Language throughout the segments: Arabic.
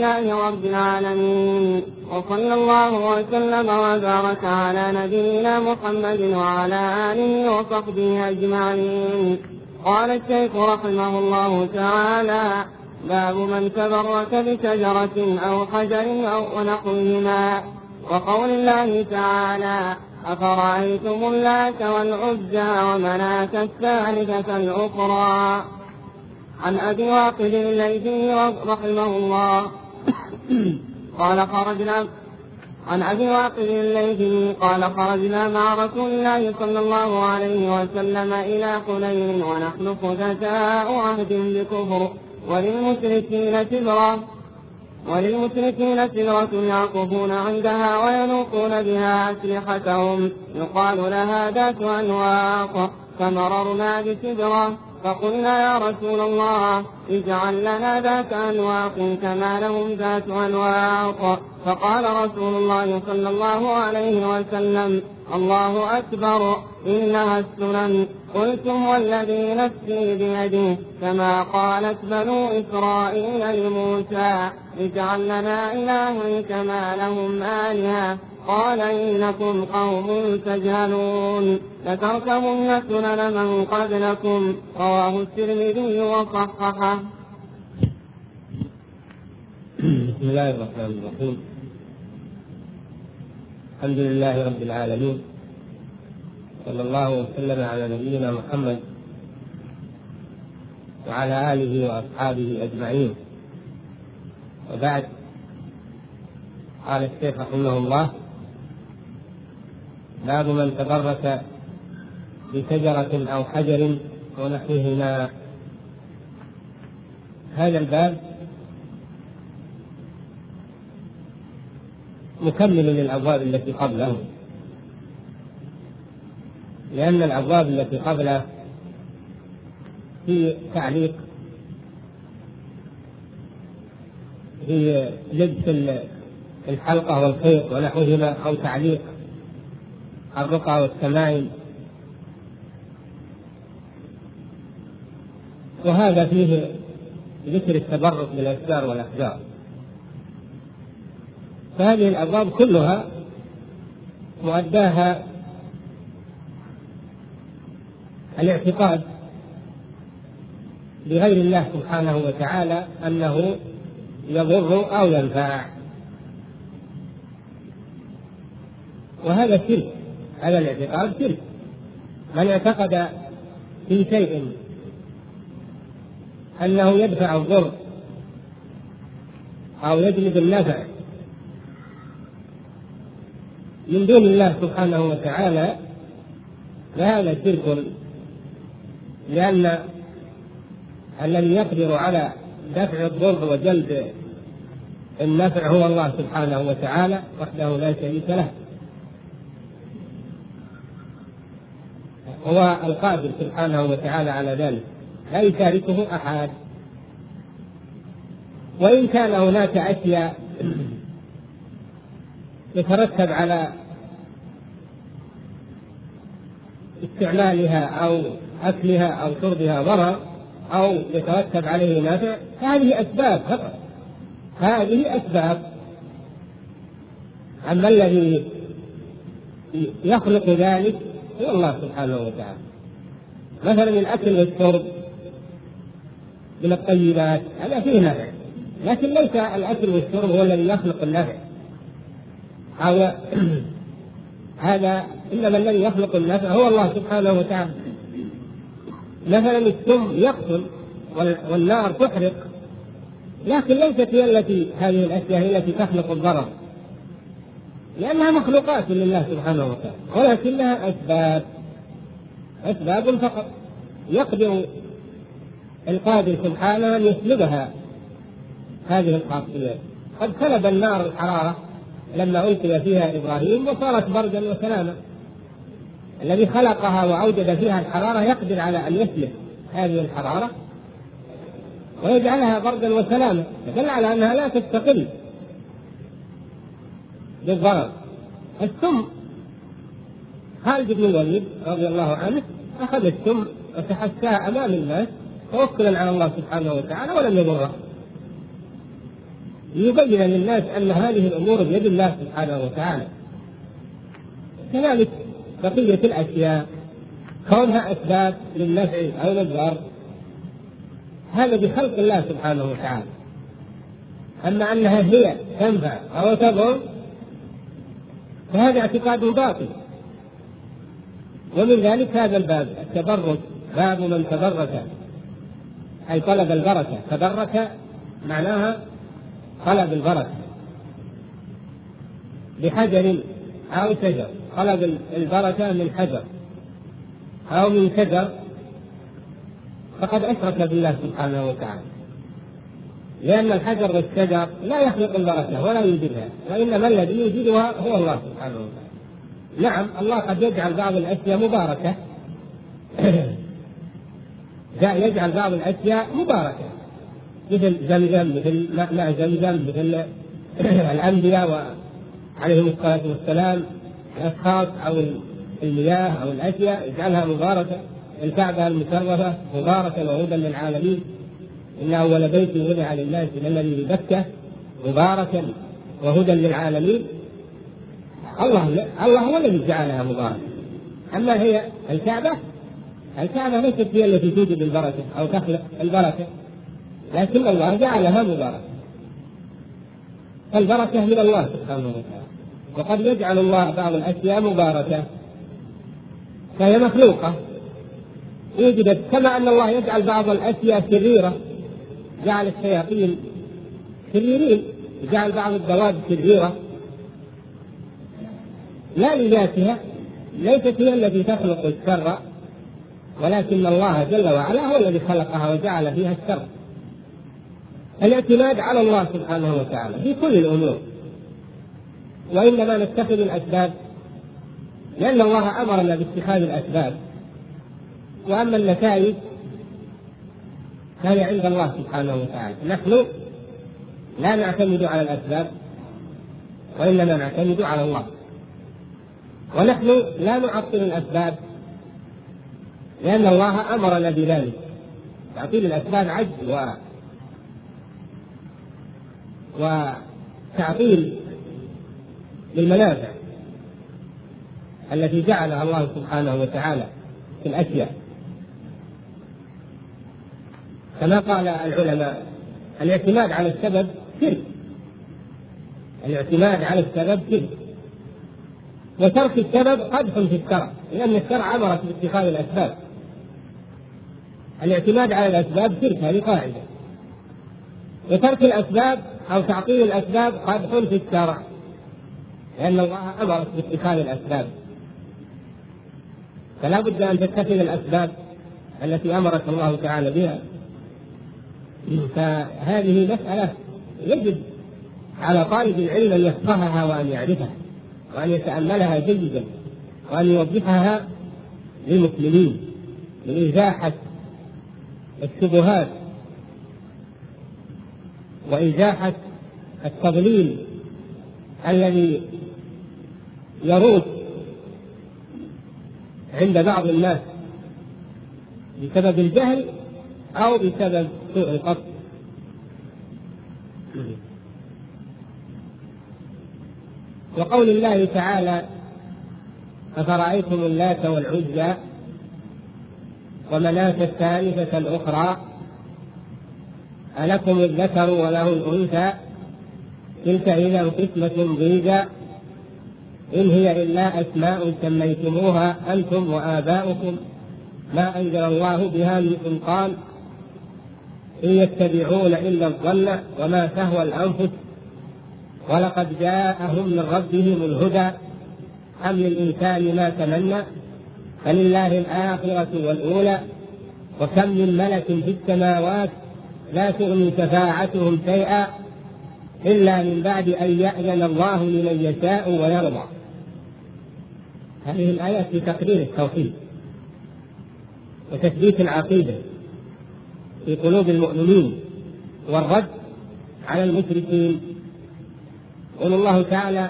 لله رب العالمين، وصلى الله وسلم وبارك على نبينا محمد وعلى آله وصحبه أجمعين. قال الشيخ رحمه الله تعالى: باب من تبرك بشجرة أو حجر أو ونحوهما. وقول الله تعالى: أفرأيتم اللات والعزى ومناة الثالثة الأخرى. عن أبي واقد الليثي رحمه الله قال خرجنا مع رسول الله صلى الله عليه وسلم إلى حنين ونحن خلفاء عهد بكفر، وللمشركين سدرة يعكفون عندها وينوقون بها أسلحتهم يقال لها ذات أنواق، فمررنا بسدرة فقلنا: يا رسول الله، اجعل لنا ذات أنواق كما لهم ذات أنواق. فقال رسول الله صلى الله عليه وسلم: الله أكبر، إنها السنن. قلتم: والذي نفسي بيده، كما قالت بنو إسرائيل لموسى: اجعل لنا إلها كما لهم آلهة. قال: إنكم قوم تجهلون، لتركبن سنن من قبلكم. رواه الترمذي وصححه. بسم الله الرحمن الرحيم. الحمد لله رب العالمين، صلى الله وسلم على نبينا محمد وعلى آله وأصحابه أجمعين. وبعد، قال الشيخ رحمه الله: باب من تبرك بشجرة أو حجر ونحوهما. هذا الباب مكمل للأبواب التي قبله، لأن الأبواب التي قبله في تعليق، في لبس الحلقة والخيط ونحوهما، أو تعليق الرقعة والتمائم، وهذا فيه ذكر التبرك بالأشجار والأحجار. فهذه الأبواب كلها مؤداها الاعتقاد بغير الله سبحانه وتعالى أنه يضر أو ينفع، وهذا شرك. هذا الاعتقاد شرك. من اعتقد في شيء أنه يدفع الضر أو يجلب النفع من دون الله سبحانه وتعالى فهذا شرك، لأن الذي يقدر على دفع الضر وجلب النفع هو الله سبحانه وتعالى وحده لا شريك له، هو القادر سبحانه وتعالى على ذلك، لا يشاركه أحد. وإن كان هناك أشياء يترتب على استعمالها أو أكلها أو شربها ضرر أو يترتب عليه نفع، هذه أسباب فقط، هذه أسباب. أما الذي يخلق ذلك هو الله سبحانه وتعالى. مثلا الأكل والشرب من الطيبات هذا فيه نفع، لكن ليس الأكل والشرب هو الذي يخلق النفع، هذا إنما الذي يخلق النفع هو الله سبحانه وتعالى. مثلا السم يقتل والنار تحرق، لكن ليست هي هذه الأشياء هي التي تخلق الضرر، لأنها مخلوقات لله سبحانه وتعالى، ولكنها أسباب فقط. يقدر القادر سبحانه أن يسلبها هذه الخاصيات. قد سلب النار الحرارة لما ألقي فيها إبراهيم وصارت بردا وسلاما. الذي خلقها وأوجد فيها الحرارة يقدر على أن يسلب هذه الحرارة ويجعلها بردا وسلاما، دل على أنها لا تستقل بالضرر. السم، خالد بن الوليد رضي الله عنه أخذ السم وتحسها أمام الناس توكلا على الله سبحانه وتعالى ولم يضره، ليبين للناس أن هذه الأمور بيد الله سبحانه وتعالى. كذلك بقية الأشياء كونها أسباب للنفع أو للضر هذا بخلق الله سبحانه وتعالى. أما أنها هي تنفع أو تضر فهذا اعتقاد باطل. ومن ذلك هذا الباب التبرك، باب من تبرك أي طلب البركة. تبرك معناها طلب البركة بحجر أو شجر، طلب البركة من حجر أو من شجر فقد أشرك بالله سبحانه وتعالى، لأن الحجر والشجر لا يخلق البركة ولا يوجدها، وإنما الذي يوجدها هو الله سبحانه وتعالى. نعم الله قد يجعل بعض الأشياء مباركة يجعل بعض الأشياء مباركة مثل زمزم، مثل ماء زمزم، مثل الأنبياء عليهم الصلاة والسلام، الأشخاص أو المياه أو الأشياء يجعلها مباركة. الكعبة المشرفة مباركة وهدى للعالمين، إن أول بيت وضع للناس الذي ببكة مباركا وهدى للعالمين. الله هو الذي جعلها مباركة. أما هي الكعبة ليست هي التي توجد البركة أو تخلق البركة، لكن الله جعلها مباركة. البركة من الله سبحانه وتعالى، وقد يجعل الله بعض الأشياء مباركة فهي مخلوقة وجدت، كما أن الله يجعل بعض الأشياء شريرة، جعل الشياطين شريرين، جعل بعض الدواب شريرة لا لذاتها، ليست هي التي تخلق الشر، ولكن الله جل وعلا هو الذي خلقها وجعل فيها الشر. الاعتماد على الله سبحانه وتعالى في كل الأمور، وإنما نتخذ الأسباب لأن الله أمرنا باتخاذ الأسباب، وأما النتائج فهي عند الله سبحانه وتعالى. نحن لا نعتمد على الأسباب وإنما نعتمد على الله، ونحن لا نعطل الأسباب لأن الله أمرنا بذلك. تعطيل الأسباب عجز وتعطيل للمنافع التي جعلها الله سبحانه وتعالى في الأشياء. كما قال العلماء الاعتماد على السبب شرك، الاعتماد على السبب شرك، وترك السبب قدح في الشرع، لأن الشرع أمرك باتخاذ الأسباب. الاعتماد على الأسباب شرك، هذه قاعدة، وترك الأسباب أو تعطيل الأسباب قدح في الشرع، لأن الله أمرك باتخاذ الأسباب، فلا بد أن تتخذ الأسباب التي أمرك الله تعالى بها. فهذه مسألة يجب على طالب العلم أن يفقهها وأن يعرفها وأن يتأملها جيدا وأن يوضحها للمسلمين لإزاحة الشبهات وإزاحة التضليل الذي يروج عند بعض الناس بسبب الجهل أو بسبب سوء القصد. وقول الله تعالى أفرأيتم اللات والعزى ومناة الثالثة الأخرى ألكم الذكر وله الأنثى تلك إذا قسمة ضيزى إن هي إلا أسماء سميتموها أنتم وآباؤكم ما أنزل الله بها من سلطان إن يتبعون إلا الظن وما تهوى الأنفس ولقد جاءهم من ربهم الهدى أم للإنسان ما تمنى فلله الآخرة والأولى وكم من ملك في السماوات لا تغني شفاعتهم شيئا إلا من بعد أن يأذن الله لمن يشاء ويرضى. هذه الآيات في تقرير التوحيد وتثبيت العقيدة في قلوب المؤمنين والرد على المشركين. قال الله تعالى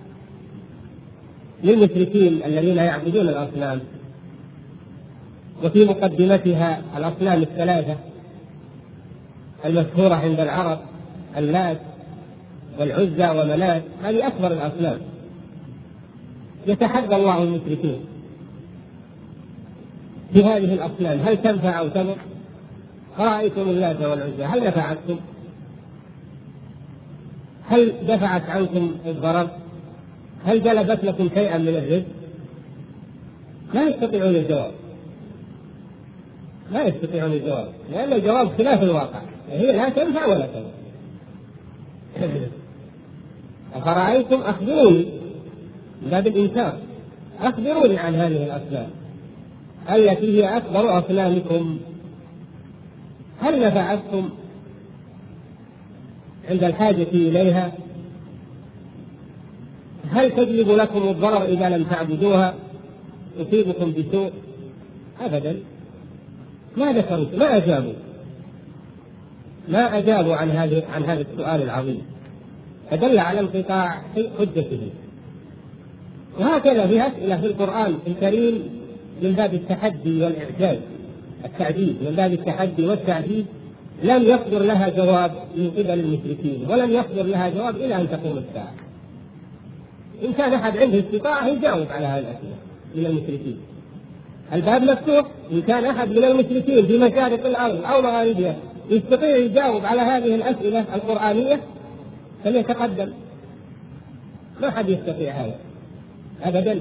للمشركين الذين يعبدون الأصنام، وفي مقدمتها الأصنام الثلاثة المشهورة عند العرب اللات والعزى ومنات، هذه أكبر الأصنام. يتحدى الله المشركين في هذه الأصنام، هل تنفع أو تضر؟ رأيتم اللات والعزى هل نفعتكم؟ هل دفعت عنكم الضرر؟ هل جلبت لكم شيئا من الرزق؟ لا يستطيعون الجواب، لا يستطيعون الجواب، لأن الجواب خلاف الواقع، هي لا تنفع ولا تضر. أفرأيتم، أخبروني باب الإنكار، أخبروني عن هذه الأصنام التي هي أكبر أصنامكم، هل نفعتكم عند الحاجة إليها؟ هل تجلب لكم الضرر إذا لم تعبدوها؟ تصيبكم بسوء؟ أبدا، ما ذكروا، ما أجابوا عن هذا السؤال العظيم، فدل على انقطاع حجته. وهكذا في أسئلة في القرآن الكريم من باب التحدي والإعجاز، التعجيز من باب التحدي والتعجيز، لم يصدر لها جواب من قبل المشركين، ولم يصدر لها جواب إلى أن تقوم الساعة. إن كان أحد عنده استطاعة يجاوب على هذه الأسئلة من المشركين، الباب مفتوح. إن كان أحد من المشركين في مشارق الأرض أو مغاربها يستطيع يجاوب على هذه الأسئلة القرآنية فليتقدم، ما حد يستطيع هذا أبدا.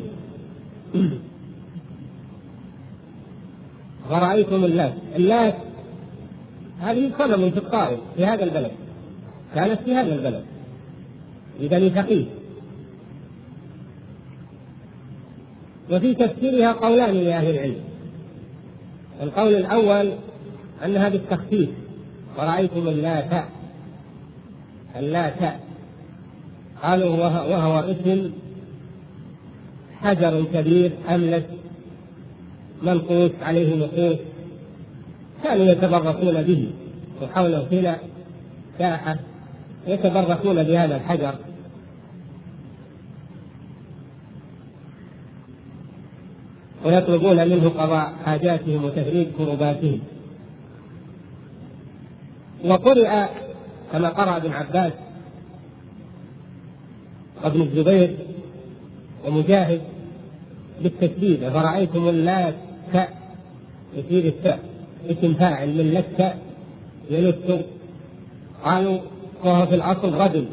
ورأيتم اللات هذه صنم في الطائف في هذا البلد، كانت في هذا البلد لبني ثقيف. وفي تفسيرها قولان لأهل العلم. القول الأول أنها بالتخفيف، ورأيتم اللات، قالوا وهو اسم حجر كبير أملس منقوش عليه نقوش، كانوا يتبركون به، وحوله هنا ساحة يتبركون بهذا الحجر. ويطلبون منه قضاء حاجاتهم وتفريج كرباتهم. وقرئ كما قرأ ابن عباس وابن الزبير ومجاهد بالتشديد، فرأيتم اللات، يصير التاء اسم فاعل من لت يلت. قالوا وهو في الأصل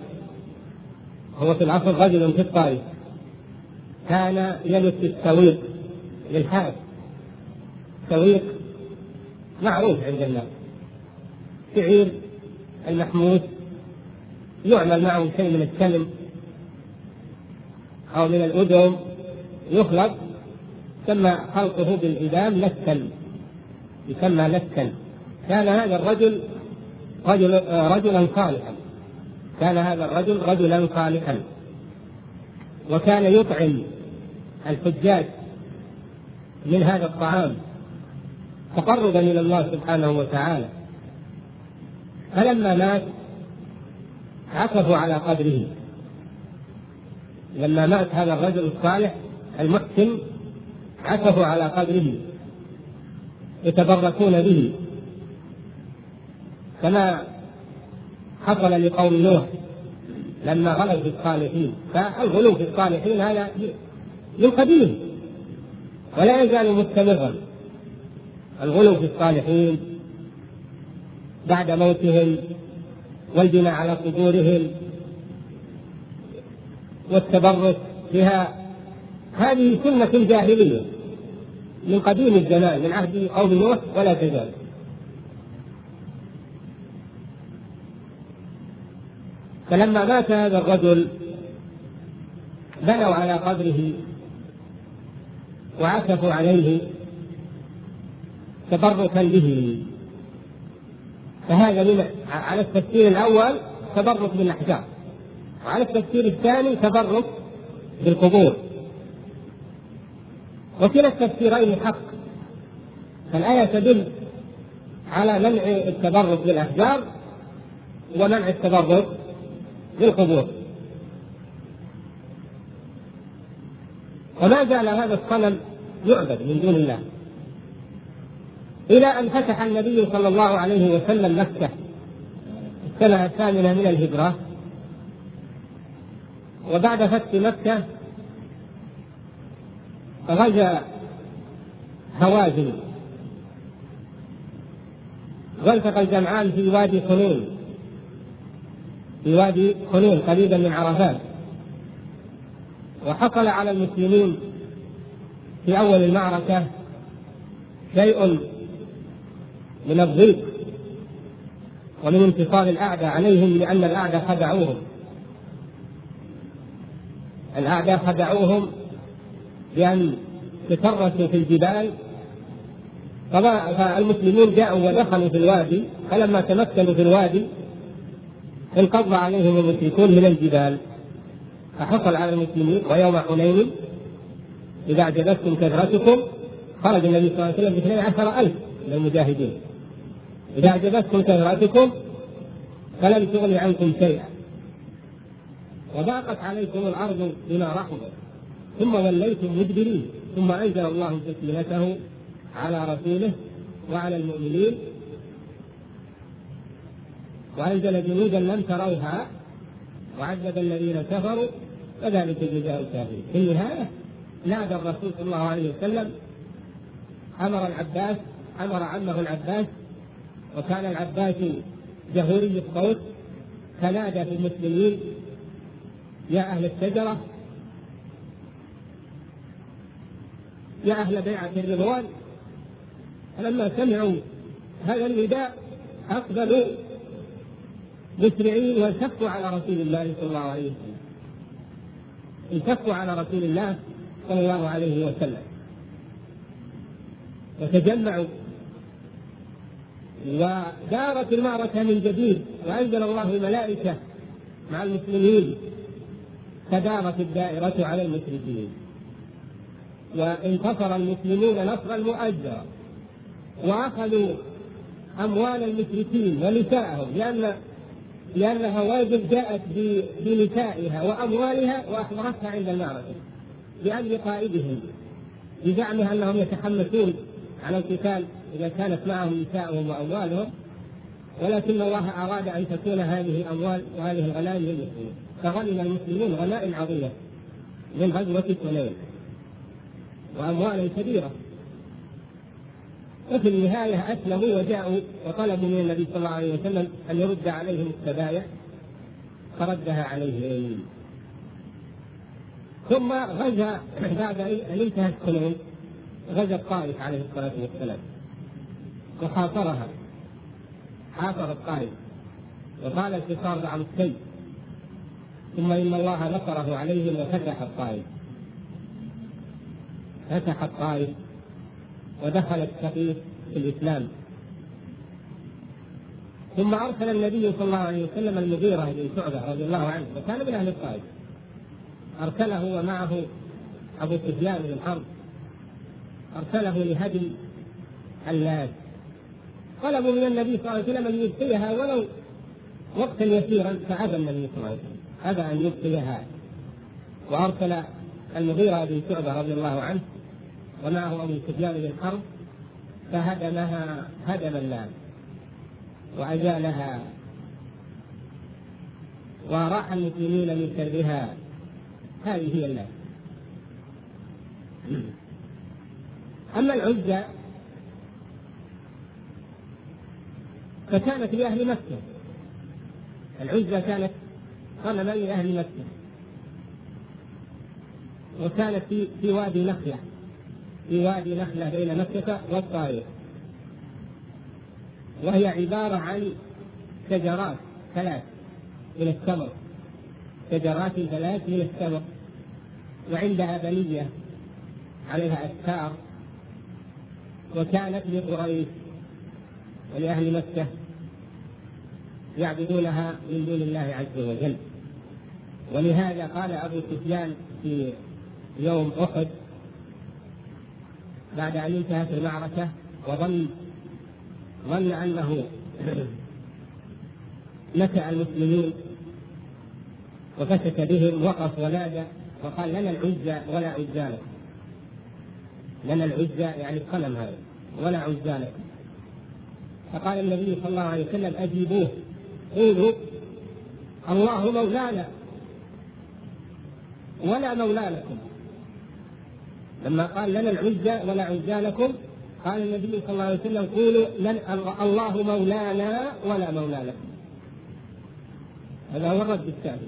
رجل في الطائف كان يلت السويق للحاج. سويق معروف عند الناس، شعير المحمود يعمل معه شيء من السلم أو من الأدم يخلط، يسمى خلطه بالإدام لسا، يسمى لسا. كان هذا الرجل رجلا صالحا، وكان يطعم الحجاج من هذا الطعام تقربا إلى الله سبحانه وتعالى. فلما مات عكفوا على قبره. لما مات هذا الرجل الصالح المحسن عكفوا على قبره يتبركون به، كما حصل لقوم نوح لما غلوا في الصالحين. فالغلو في الصالحين هذا من قديم ولا يزال مستمرا، الغلو في الصالحين بعد موتهم والبناء على قبورهم والتبرك بها، هذه سنة جاهلية من قديم الزمان، من عهد قوم نوح ولا تزال. فلما مات هذا الرجل بنوا على قبره وعكفوا عليه تبركا به. فهذا من على التفسير الأول تبرك بالأحجار، وعلى التفسير الثاني تبرك بالقبور، وكلا التفسيرين حق. فالآية تدل على منع التبرك بالأحجار ومنع التبرك بالقبور. وما زال هذا الصنم يعبد من دون الله إلى أن فتح النبي صلى الله عليه وسلم مكة السنة 8 من الهجرة، وبعد فتح مكة غزا هوازن والتقى الجمعان في وادي حنين، في وادي حنين قريبا من عرفات. وحصل على المسلمين في أول المعركة شيء من الضيق ومن انتصار الأعداء عليهم، لأن الأعداء خدعوهم بأن تترسوا في الجبال. فالمسلمون جاءوا ودخلوا في الوادي، فلما تمكنوا في الوادي انقض عليهم المشركون من الجبال، فحصل على المسلمين. ويوم حنين إذا أعجبتكم كثرتكم، خرج النبي صلى الله عليه وسلم ب12,000 من المجاهدين، إذا أعجبتكم كثرتكم فلم تغن عنكم شيئا وضاقت عليكم الأرض بما رحبت ثم وليتم مدبرين، ثم أنزل الله سكينته على رسوله وعلى المؤمنين وأنزل جنودا لم تروها وعذب الذين كفروا وذلك جزاء الكافرين. في النهاية نادى الرسول صلى الله عليه وسلم، أمر عمه العباس، وكان العباس جهوري الصوت، فنادى في المسلمين: يا أهل الشجرة، يا أهل بيعة الرضوان. فلما سمعوا هذا النداء أقبلوا مسرعين والتفوا على رسول الله صلى الله عليه وسلم، التفوا على رسول الله صلى الله عليه وسلم وتجمعوا، ودارت المعركة من جديد، وأنزل الله الملائكة مع المسلمين، فدارت الدائرة على المشركين، وانتصر المسلمون نصرا مؤجرا، وأخذوا أموال المشركين ونساءهم، لأن هوازن جاءت بنسائها وأموالها وأحضرتها عند المعركة لأجل قائدهم، بزعمها أنهم يتحمسون على القتال إذا كانت معهم نساءهم وأموالهم، ولكن الله أراد أن تكون هذه الأموال وهذه الغنائم للمسلمين، فغنم المسلمون غنائم عظيمة من غزوة حنين وأموالا كبيرة. وفي النهاية أسلموا وجاءوا وطلبوا من النبي صلى الله عليه وسلم أن يرد عليهم السبايا، فردها عليهم. ثم غزا بعد أن انتهت حنين، غزا الطائف عليه الصلاة والسلام وحاصرها، حاصر الطائف وقال الحصار عن السيف، ثم إن الله نصره عليهم وفتح الطائف، فتح الطائف ودخل السقيف في الإسلام. ثم أرسل النبي صلى الله عليه وسلم المغيرة بن شعبة رضي الله عنه، وكان من أهل الطائف، أرسله ومعه أبو سفيان بن حرب، أرسله لهدم الناس، طلبوا من النبي صلى الله عليه وسلم أن يبقيها ولو وقتا يسيرا، فأبى النبي صلى الله عليه وسلم، أبى أن يبقيها، وأرسل المغيرة بن شعبة رضي الله عنه ومعه أبو سفيان بن حرب، فهدمها هدم الناس وأزالها وراح المسلمين من شرها. هذه هي الناس. أما العزة فكانت لأهل مكة، العزة كانت غنما لأهل مكة، وكانت في وادي نخلة، في وادي نخلة بين مكة والطائف، وهي عبارة عن شجرات 3 من التمر، شجرات 3 من التمر، وعندها بنية عليها أستار، وكانت لقريش ولأهل مكة يعبدونها من دون الله عز وجل. ولهذا قال أبو سفيان في يوم أحد بعد أن انتهت المعركة وظن أنه نكأ المسلمين وفسك بهم، وقف ونادى وقال: لنا العزة ولا عزى لكم، لنا العزة يعني القلم هذا ولا عزى لكم. فقال النبي صلى الله عليه وسلم: أجيبوه، قولوا الله مولانا ولا مولى لكم. لما قال لنا العزى ولا عزى لكم قال النبي صلى الله عليه وسلم قولوا الله مولانا ولا مولى لكم. هذا هو الرد الثاني.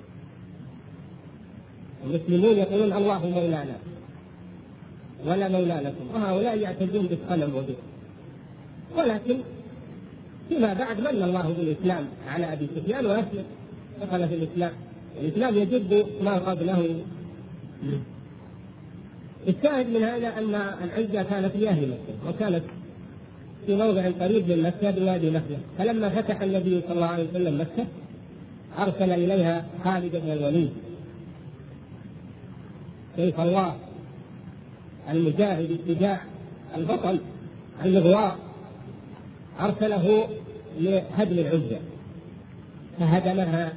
المسلمون يقولون الله مولانا ولا مولى لكم، وهؤلاء يعتدون بالصنم وبه. ولكن فيما بعد من الله بالإسلام على أبي سفيان وأسلم، دخل في الإسلام. الإسلام يجب ما قبله. الشاهد من هذا أن العزة كانت لأهل مكة، وكانت في موضع قريب من مكة بوادي نخلة. فلما فتح النبي صلى الله عليه وسلم مكة أرسل إليها خالد بن الوليد سيف الله المجاهد الشجاع البطل المغوار، أرسله لهدم العزة فهدمها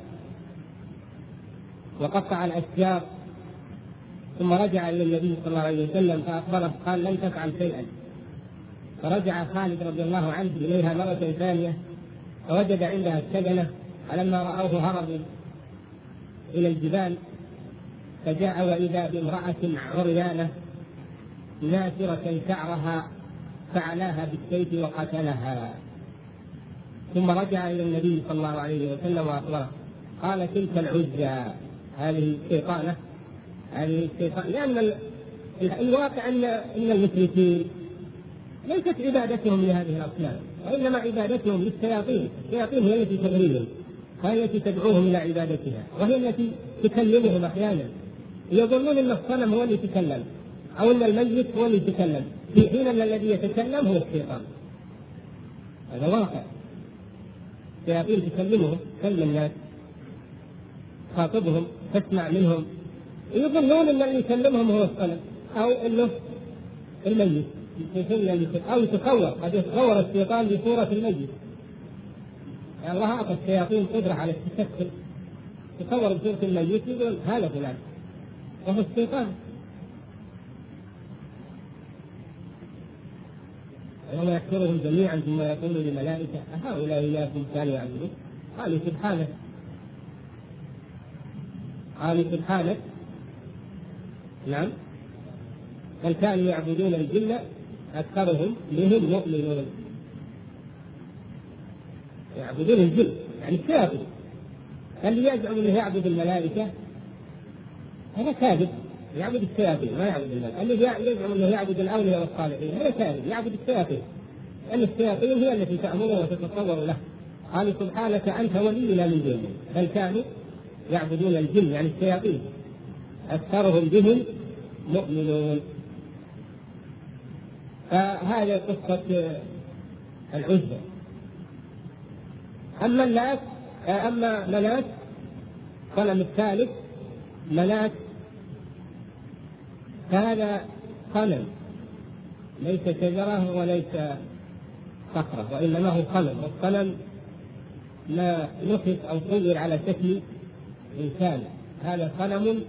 وقطع الأشجار، ثم رجع إلى النبي صلى الله عليه وسلم فأخبره قال لن تفعل شيئا. فرجع خالد رضي الله عنه إليها مرة ثانية فوجد عندها السجنة، فلما رأوه هربوا إلى الجبال فجاء وإذا بامرأة عريانة ناثرة شعرها فعلاها بالسيف وقتلها. ثم رجع إلى النبي صلى الله عليه وسلم وأخبره قال تلك العزة هذه الشيطانة لأن الواقع أن المشركين ليست عبادتهم لهذه الأصنام، وإنما عبادتهم للشياطين. الشياطين هي التي تغريهم وهي التي تدعوهم إلى عبادتها، وهي التي تكلمهم أحيانا. يظنون أن الصنم هو اللي يتكلم أو أن الميت هو اللي يتكلم، في حين أن الذي يتكلم هو الشيطان. هذا واقع. الشياطين تكلمهم، تكلم الناس، خاطبهم، تسمع منهم، يظنون أن اللي يكلمهم هو الصنم أو أنه الميت، أو يتصور، قد يتصور الشيطان بصورة الميت. يعني الله أعطى الشياطين قدرة على التشكل، تصور بصورة الميت يقول هذا فلان وهو الشيطان. يوم يحشرهم جميعا ثم يقول للملائكة أهؤلاء إياكم كانوا يعبدون؟ قالوا سبحانك نعم بل كانوا يعبدون الجن أكثرهم بهم مؤمنون. يعبدون الجن يعني الشياطين. اللي يزعم أنه يعبد الملائكة هذا كاذب، يعبد الشياطين ما يعبد الملائكة. اللي يزعم أنه يعبد الأولياء والصالحين هذا كاذب، يعبد الشياطين، لأن الشياطين هي التي تأمره وتتصور له. قال سبحانك أنت ولينا من دونهم بل كانوا يعبدون الجن يعني الشياطين أكثرهم بهم مؤمنون. فهذه قصة العزة. أما منات صنم الثالث منات، فهذا صنم ليس شجرة وليس صخرة، وإنما هو صنم. والصنم ما نحت أو صور على شكل إنسان. هذا صنم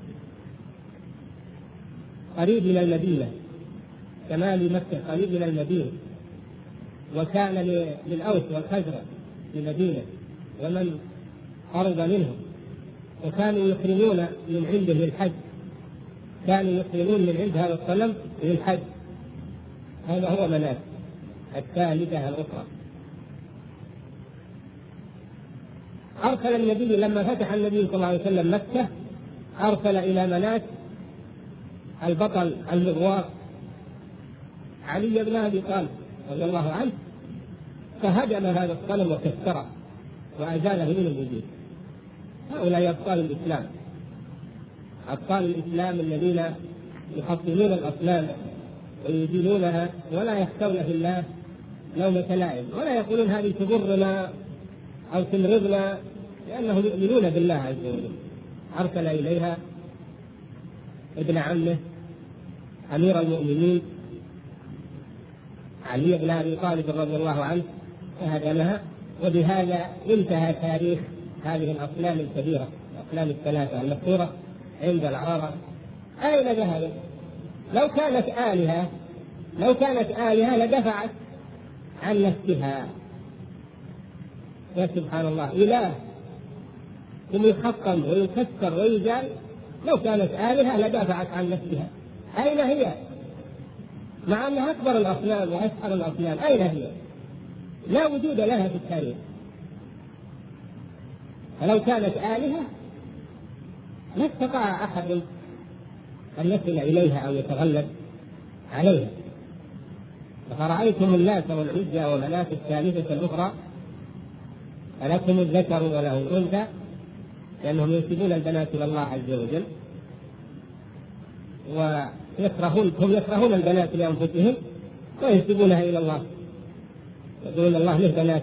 قريب من المدينة، شمال مكة قريب من المدينة، وكان للأوس والخزرج في المدينة ومن قرب منهم، وكانوا يحرمون من عنده للحج، كانوا يحرمون من عند هذا الصنم للحج. هذا هو منات الثالثة الأخرى. أرسل النبي لما فتح النبي صلى الله عليه وسلم مكة أرسل إلى منات البطل المغوار علي بن أبي طالب رضي الله عنه، فهدم هذا الصنم وكسره وأزاله من الوجود. هؤلاء أبطال الإسلام، أبطال الإسلام الذين يحطمون الأصنام ويزيلونها ولا يخشون في الله لومة لائم، ولا يقولون هذه تضرنا أو تمرضنا، لأنهم يؤمنون بالله عز وجل. أرسل إليها ابن عمه أمير المؤمنين علي بن أبي طالب رضي الله عنه فهدمها. وبهذا انتهى تاريخ هذه الأصنام الكبيرة، الأصنام الثلاثة المذكورة عند العرب. أين ذهبت؟ لو كانت آلهة لدفعت عن نفسها. يا سبحان الله، إله ثم يحطم ويكسر ويزال لو كانت آلهة لدافعت عن نفسها. أين هي؟ مع أنها أكبر الأصنام وأشهر الأصنام، أين هي؟ لا وجود لها في التاريخ. فلو كانت آلهة ما استطاع أحد أن يصل إليها أو يتغلب عليها. أفرأيتم اللات والعزى ومناة الثالثة الأخرى ألكم الذكر وله الأنثى، لأنهم ينسبون البنات إلى الله عز وجل، هم يكرهون البنات لأنفسهم وينسبونها إلى الله، يقولون الله له بنات.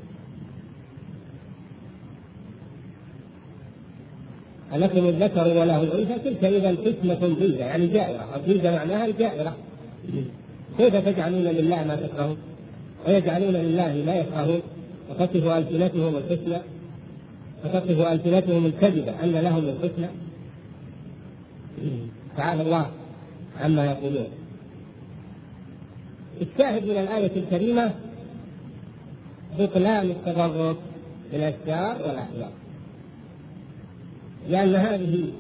ألكم الذكر وله الأنثى، تلك إذا قسمة ضيزة، يعني جائرة. الضيزة معناها الجائرة. كيف تجعلون لله ما تكرهون ويجعلون لله ما يكرهون؟ وتصف ألسنتهم الحسنى، وتصف ألسنتهم الكذبة أن لهم الحسنى. تعالى الله عما يقولون. الشاهد من الآية الكريمة بطلان التبرك بالأشجار والأحجار، لأن هذه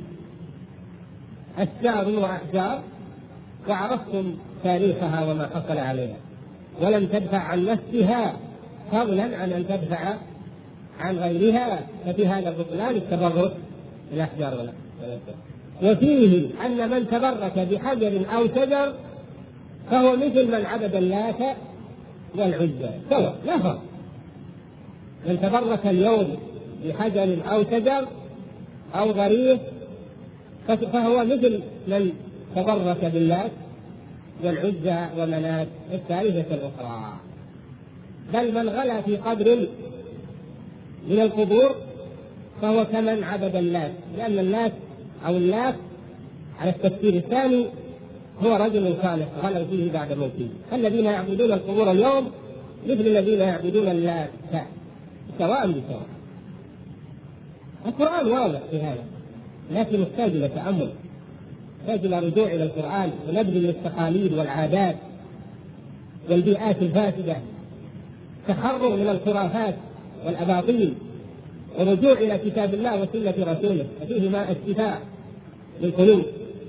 أشجار وأحجار وعرفتم تاريخها وما حصل عليها، ولم تدفع عن نفسها فضلا عن أن تدفع عن غيرها، ففي هذا بطلان التبرك بالأحجار والأشجار. وفيه أن من تبرك بحجر أو شجر فهو مثل من عبد اللات والعزى، سواء لا فرق. من تبرك اليوم بحجر أو شجر أو غريب فهو مثل من تبرك باللات والعزى ومناة الثالثة الأخرى. بل من غلا في قبر من القبور فهو كمن عبد اللات، لأن اللات أو اللات على التفسير الثاني هو رجل صالح غلوا فيه بعد موته. الذين يعبدون القبور اليوم مثل الذين يعبدون اللات، سواء بسواء. القرآن واضح في هذا، لكن محتاج إلى تأمل، محتاج إلى رجوع إلى القرآن ونبذ من التقاليد والعادات والبيئات الفاسدة، تخرج من الخرافات والأباطيل، ورجوع إلى كتاب الله وسنة رسوله، وفيهما الشفاء للقلوب.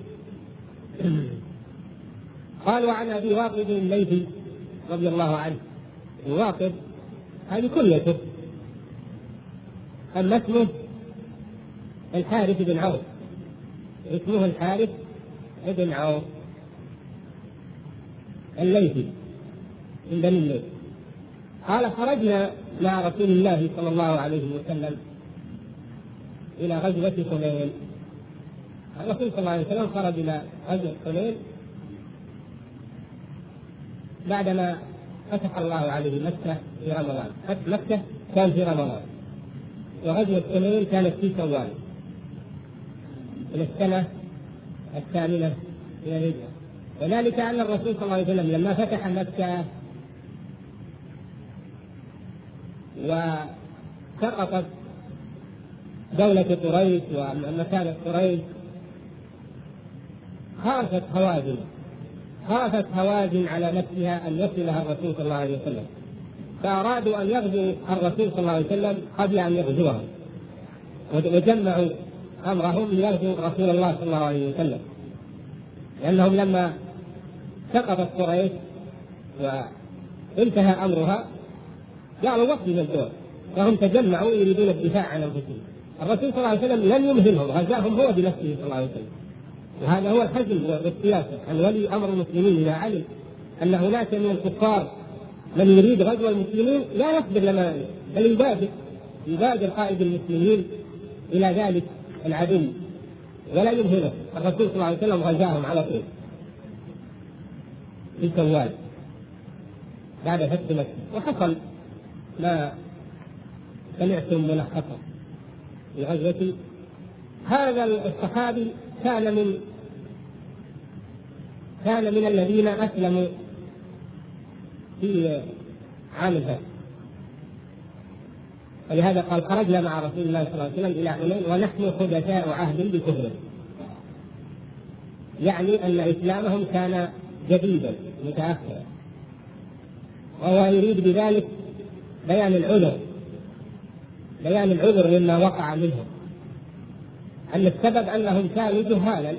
قالوا عن أبي واقد الليثي رضي الله عنه. واقد هذه كنيته، أما اسمه الحارث بن عوف، اسمه الحارث بن عوف الليثي من بني الليث. قال خرجنا مع رسول الله صلى الله عليه وسلم إلى غزوة حنين. الرسول صلى الله عليه وسلم خرج إلى غزوة حنين بعدما فتح الله عليه مكة في رمضان. فتح مكة كان في رمضان، وغزوة حنين كانت في شوال من السنة الثامنة من الهجرة. وذلك أن الرسول صلى الله عليه وسلم لما فتح مكة وسقطت دولة قريش ومكانة قريش خافت هوازن على نفسها أن يصلها الرسول صلى الله عليه وسلم، فأرادوا أن يغزوا الرسول صلى الله عليه وسلم قبل أن يغزوهم، وجمعوا أمرهم ليغزوا رسول الله صلى الله عليه وسلم، لأنهم لما سقطت قريش وانتهى أمرها جعلوا وقت للدور، فهم تجمعوا يريدون الدفاع عن أنفسهم. الرسول صلى الله عليه وسلم لم يمهلهم، غزاهم هو بنفسه صلى الله عليه وسلم. وهذا هو الحزم والسياسة، أن ولي أمر المسلمين إذا علم أن هناك من الكفار من يريد غزو المسلمين لا يصبر لما بل يبادر قائد المسلمين إلى ذلك العدو ولا يمهله. الرسول صلى الله عليه وسلم غزاهم على طول في شوال بعد فتح مكة. وحصل ما سمعتم ملخصا في غزوة. هذا الصحابي كان من الذين أسلموا في عام الفتح، ولهذا قال خرجنا مع رسول الله صلى الله عليه وسلم إلى حنين ونحن حدثاء عهد بكفره، يعني أن إسلامهم كان جديدا متأخرا، وهو يريد بذلك بيان العذر مما وقع منهم. أن السبب أنهم كانوا جهالا.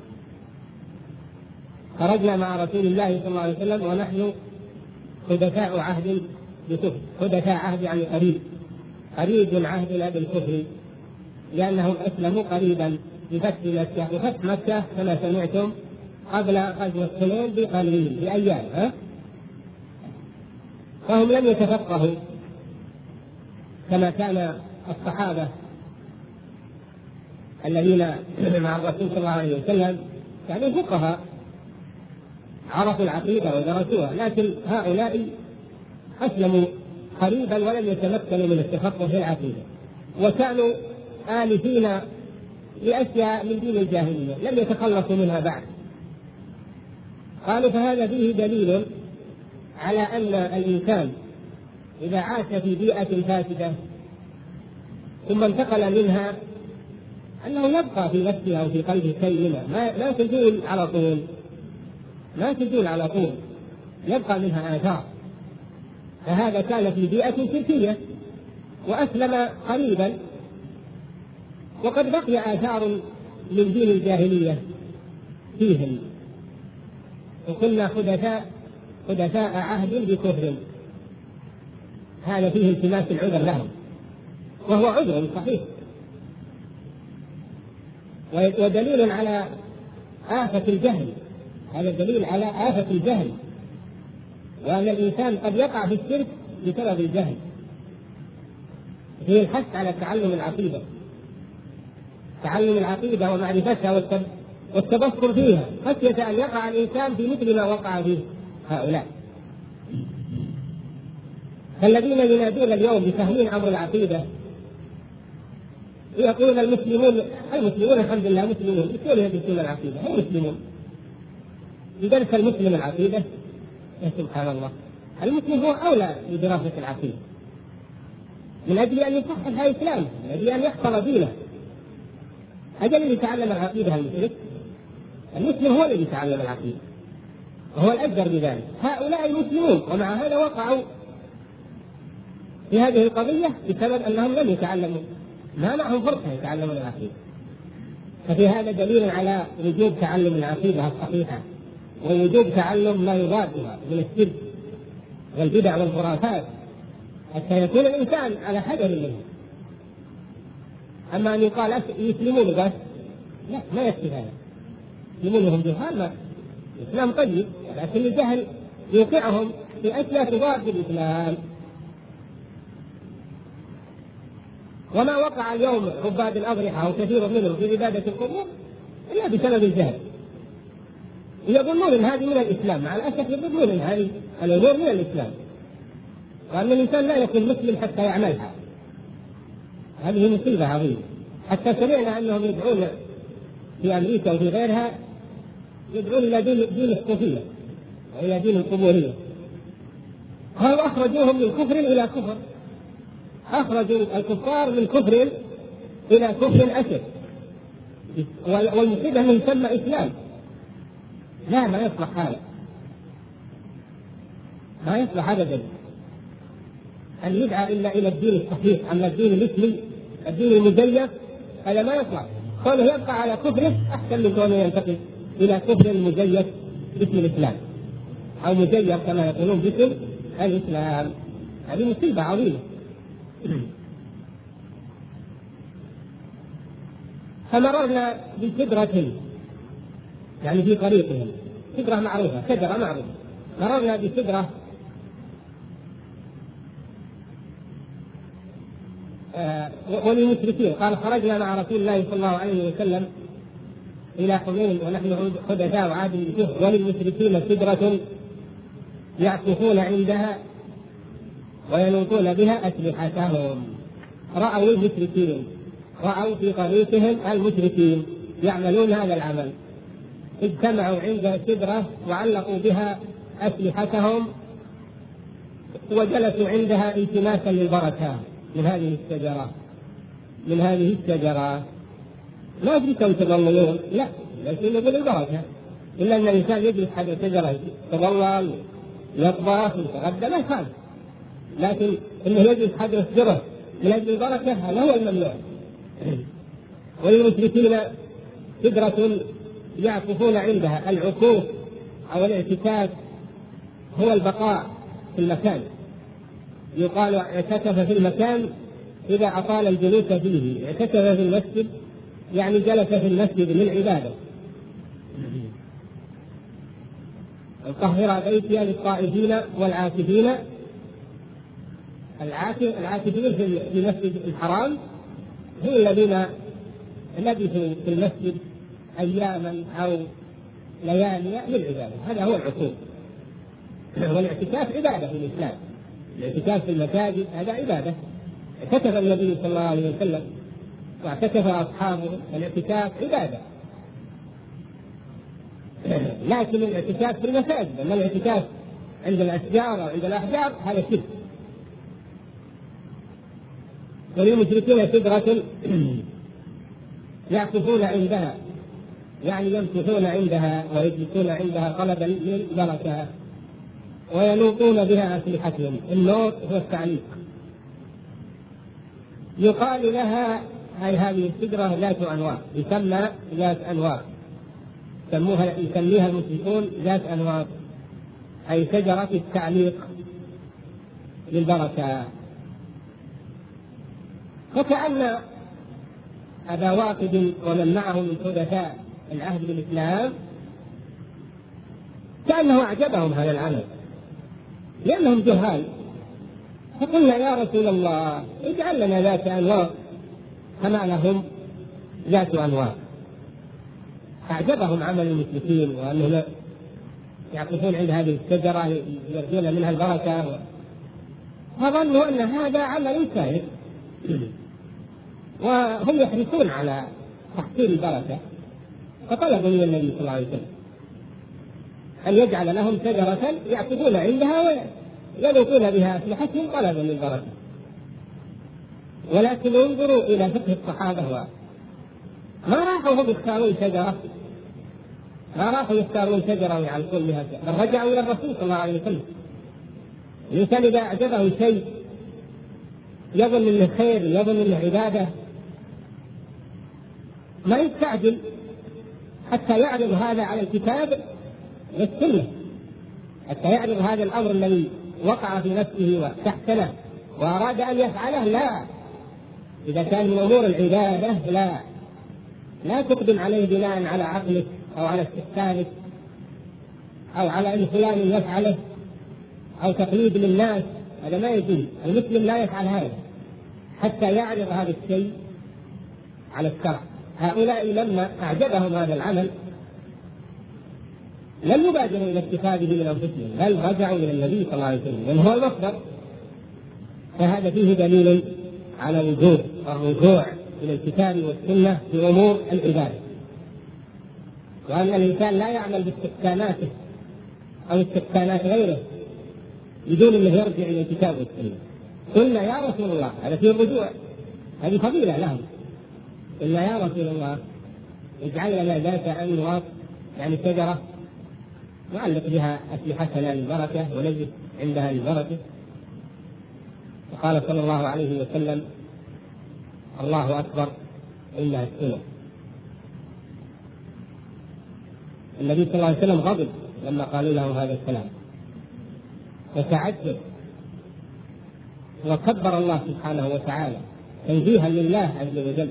خرجنا مع رسول الله صلى الله عليه وسلم ونحن حدثاء عهد بكفر، حدثاء عهد يعني قريب عهدنا بالكفر، لأنهم أسلموا قريبا بفتح مكة، وفتح مكة كما سمعتم قبل غزوة حنين بقليل بأيام، فهم لم يتفقهوا كما كان الصحابة الذين مع الرسول صلى الله عليه وسلم، يعني فقهاء عرفوا العقيدة ودرسوها، لكن هؤلاء أسلموا قريبا ولم يتمكنوا من التفقه في العقيدة، وكانوا آلفين لأشياء من دين الجاهلية لم يتخلصوا منها بعد. قالوا فهذا فيه دليل على أن الإنسان إذا عاش في بيئة فاسدة ثم انتقل منها أنه يبقى في نفسه أو في قلبه شيء منها، لا تزول على طول، لا تزول على طول، يبقى منها آثار. فهذا كان في بيئة شركية وأسلم قريبا، وقد بقي آثار من دين الجاهلية فيهم، وكنا حدثاء عهد بكفر، هذا فيه التماس العذر لهم، وهو عذر صحيح، ودليل على آفة الجهل، هذا دليل على آفة الجهل، وأن الإنسان قد يقع في الشرك بسبب الجهل. فيه الحث على تعلم العقيدة، تعلم العقيدة ومعرفتها والتبصر فيها، خشية أن يقع الإنسان في مثل ما وقع فيه هؤلاء. فالذين ينادون اليوم بتهوين أمر العقيدة يقولون المسلمون الحمد لله مسلمون، يقولون يدرسون العقيدة، هم مسلمون. يدرس المسلم العقيدة، يا سبحان الله، المسلم هو أولى بدراسة العقيدة من أجل أن يصحح إسلامه، من أجل أن يحفظ دينه. أجل اللي يتعلم العقيدة المسلم هو الذي يتعلم العقيدة، وهو الأجدر بذلك. هؤلاء المسلمون ومع هذا وقعوا في هذه القضية بسبب أنهم لم يتعلموا، ما معهم فرصة يتعلمون العقيدة. ففي هذا دليل على وجوب تعلم العقيدة الصحيحة، ووجوب تعلم ما يضادها من الشرك والبدع والخرافات، حتى يكون الإنسان على حذر منه. أما أن يقال يسلمون بس، لا، ما يكفي هذا. يسلمونهم جهال، الإسلام طيب، لكن الجهل يوقعهم في أشياء تضاد الإسلام. وما وقع اليوم عباد الأضرحة وكثير منهم في عبادة القبور إلا بسبب الجهل. يظنون أن هذه من الإسلام، مع الأسف يظنون أن هذه الأمور من الإسلام، وأن الإنسان لا يكون مسلم حتى يعملها. هذه مصيبة عظيمة. حتى سمعنا أنهم يدعون في أمريكا وفي غيرها، يدعون إلى دين الصوفية وإلى دين القبورية. قالوا أخرجوهم من كفر إلى كفر، أخرجوا الكفار من كفر إلى كفر أشد، والمصيبة أنه يسمى إسلام. لا، ما يصلح هذا، ما يصلح أبدا أن يدعى إلا إلى الدين الصحيح. أما الدين المثلي، الدين المزيف، هذا ما يصلح. كونه يبقى على كفره أحسن من كونه ينتقل إلى كفر مزيف باسم الإسلام، أو مزيف كما يقولون باسم الإسلام. هذه مصيبة عظيمة. فمررنا بسدرة، يعني في طريقهم سدرة معروفة، شجرة معروفة، مررنا بسدرة وللمشركين. قال خرجنا مع رسول الله صلى الله عليه وسلم إلى حنين ونحن حدثاء عهد بكفر، وللمشركين سدرة يعكفون عندها وينوطون بها أسلحتهم. رأوا المشركين، رأوا في طريقهم المشركين يعملون هذا العمل، اجتمعوا عند سدرة وعلقوا بها أسلحتهم وجلسوا عندها التماسا للبركة من هذه الشجرة. ما أدري كم تظللون، لا، لكن يقول البركة. إلا أن الإنسان يجلس حول الشجرة يتظلل يطبخ ويتغدى لا يخالف، لكن إنه يجلس حول الشجرة من أجل البركة هذا هو الممنوع. وللمشركين سدرة يعكفون عندها. العكوف أو الاعتكاف هو البقاء في المكان، يقال اعتكف في المكان إذا أطال الجلوس فيه. اعتكف في المسجد يعني جلس في المسجد للعبادة. طهر بيتي للطائفين والعاكفين. العاكفين في المسجد الحرام هم الذين لبثوا في المسجد أياما أو ليالي للعبادة، هذا هو العكوف. والاعتكاف عبادة في الإسلام، الاعتكاف في المساجد هذا عبادة. اعتكف النبي صلى الله عليه وسلم واعتكف أصحابه، الاعتكاف عبادة. لكن الاعتكاف في المساجد، أما الاعتكاف عند الأشجار أو عند الأحجار هذا شرك. وللمشركين سدرة يعكفون عندها، يعني يمكثون عندها ويجلسون عندها طلبا للبركة، وينوطون بها أسلحتهم. النوط هو التعليق. يقال لها أي هذه السدرة ذات أنواع، يسمى ذات أنواع، يسميها المشركون ذات أنواع، أي شجرة التعليق للبركة. فكأن أبا واقد ومن معه من حدثاء العهد بالإسلام كأنه أعجبهم هذا العمل لأنهم جهال، فقلنا يا رسول الله اجعل لنا ذات أنواع كما لهم ذات أنواع. أعجبهم عمل المشركين وأنهم يعقفون عند هذه الشجرة يرجون منها البركة، فظنوا أن هذا عمل سائر وهم يحرصون على تحصيل البركة، فطلبوا من النبي صلى الله عليه وسلم أن يجعل لهم شجرة يعقفون عندها ويلقون بها أسلحتهم طلبا للبركة. ولكن انظروا إلى فقه الصحابة، ما راحوا هم يختارون شجرة، ما راحوا يختارون شجرة ويعلقون بها، بل رجعوا إلى الرسول صلى الله عليه وسلم. الإنسان إذا أعجبه شيء يظن أنه خير، يظن أنه عبادة، ما يستعجل حتى يعرض هذا على الكتاب والسنة، حتى يعرض هذا الأمر الذي وقع في نفسه واستحسنه وأراد أن يفعله. لا، إذا كان من أمور العبادة لا تقدم عليه بناء على عقلك أو على استحسانك أو على أن فلان يفعله أو تقليد للناس، هذا ما يجوز. المسلم لا يفعل هذا حتى يعرض هذا الشيء على الشرع. هؤلاء لما أعجبهم هذا العمل لم يبادروا إلى اتخاذه من أنفسهم، بل رجعوا إلى النبي صلى الله عليه وسلم لأنه هو المصدر. فهذا فيه دليل على وجوب الرجوع إلى الكتاب والسنة في أمور العبادة، وأن الإنسان لا يعمل باستحساناته أو استحسانات غيره بدون أنه يرجع إلى الكتاب والسنة. قلنا يا رسول الله، هذا فيه الرجوع، هذه فضيلة لهم. قلنا يا رسول الله اجعل لنا ذات أنواط، يعني شجرة نعلق بها أسلحتنا للبركة ونجد عندها البركة. وقال صلى الله عليه وسلم الله أكبر إنها السنة. النبي صلى الله عليه وسلم غضب لما قالوا له هذا الكلام وتعجب وكبر الله سبحانه وتعالى تنزيها لله عز وجل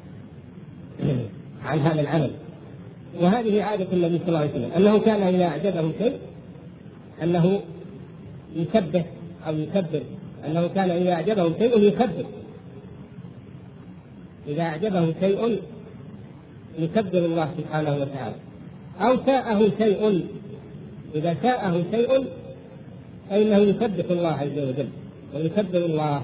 عن هذا العمل. وهذه عادة النبي صلى الله عليه وسلم أنه كان إذا أعجبه شيء أنه يسبح أو يكبر، أنه كان إذا أعجبه شيء يكبر، إذا أعجبه شيء يكبر الله سبحانه وتعالى. أو ساءه شيء، إذا ساءه شيء فإنه يسبح الله عز وجل ويكبر الله،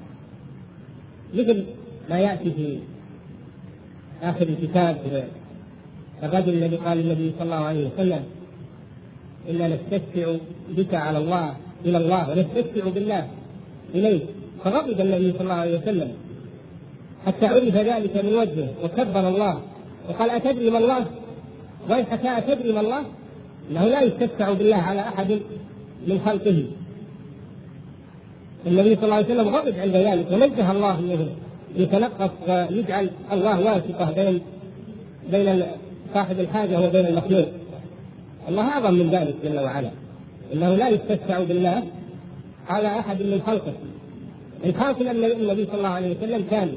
مثل ما يأتي في آخر الكتاب الرجل الذي قال النبي صلى الله عليه وسلم إنا نستشفع بك على الله إلى الله ونستشفع بالله إليه، فغضب النبي صلى الله عليه وسلم حتى عرف ذلك من وجهه وكبر الله وقال أتدري ما الله؟ ويحكى أتدري ما الله؟ إنه لا يستشفع بالله على أحد من خلقه. النبي صلى الله عليه وسلم غضب عند ذلك ونزه الله منه يتلقف ويجعل الله واسطة بين صاحب الحاجة وبين المخلوق. الله أعظم من ذلك جل وعلا، إنه لا يستشفع بالله على أحد من خلقه. الحاصل أن النبي صلى الله عليه وسلم كان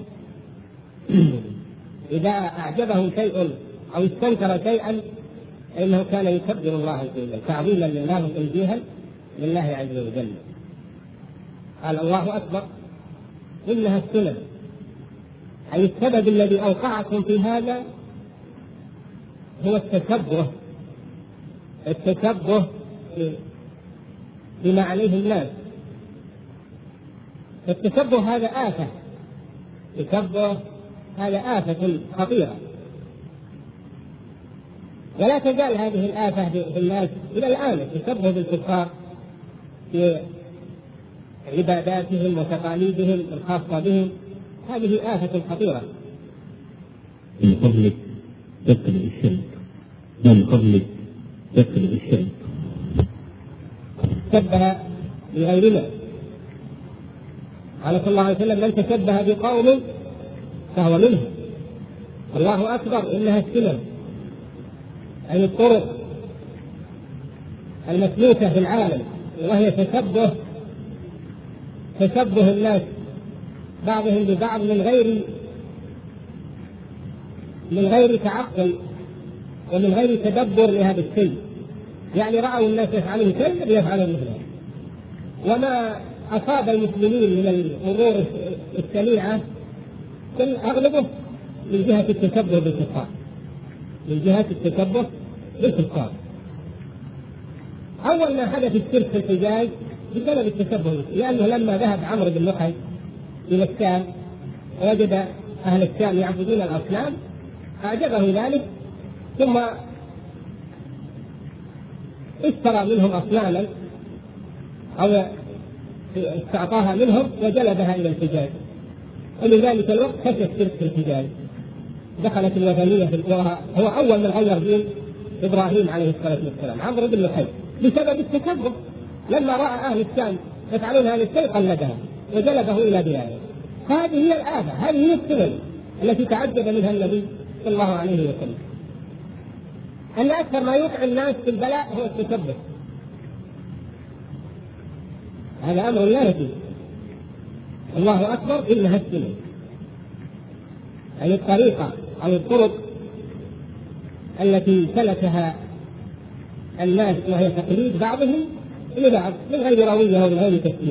إذا أعجبه شيء أو استنكر شيئا فإنه كان يكبر الله عز وجل تعظيما لله وتنزيها لله عز وجل. قال الله أكبر إنها السنن، أي السبب الذي أوقعكم في هذا هو التشبه بما عليه الناس. التشبه هذا آفة، هذا آفة خطيرة، ولا تزال هذه الآفة في الناس إلى الآن، التشبه بالكفار في عباداتهم وتقاليدهم الخاصة بهم، هذه آفة خطيرة. من فضلك اقرأ الشرك، من فضلك اقرأ الشرك. تشبه بغيرنا، قال صلى الله عليه وسلم من تشبه بقوم فهو منهم. الله أكبر إنها السنن، أي الطرق المسلوكة في العالم، وهي تشبه الناس بعضهم ببعض من غير تعقل ومن غير تدبر لهذا الشيء. يعني رأوا الناس يفعلون شيء ليفعلون مثله. وما أصاب المسلمين من الأمور الشنيعة أغلبه من جهة التشبه بالكفار، أول ما حدث الشرك في الحجاز بسبب التشبه، لأنه لما ذهب عمرو بن لحي إلى الشام وجد أهل الشام يعبدون الأصنام أعجبه ذلك، ثم اشترى منهم أصناما أو استعطاها منهم وجلبها إلى الحجاز، ومن ذلك الوقت خشى الشرك في الحجاز، دخلت الوثنية في القرى. هو أول من غير دين إبراهيم عليه الصلاة والسلام عمرو بن لحي بسبب التشبه، لما رأى أهل الشام يفعلون هذا الشيء قلدها وجلبه إلى بلاده. هذه هي الآفة، هذه هي السنن التي تعجب منها النبي صلى الله عليه وسلم، أن أكثر ما يوقع الناس في البلاء هو التشبه. هذا أمر لا يجوز. الله أكبر إنها السنن، أي الطريقة أو الطرق التي سلكها الناس، وهي تقليد بعضهم لبعض من غير روية ومن غير تفسير.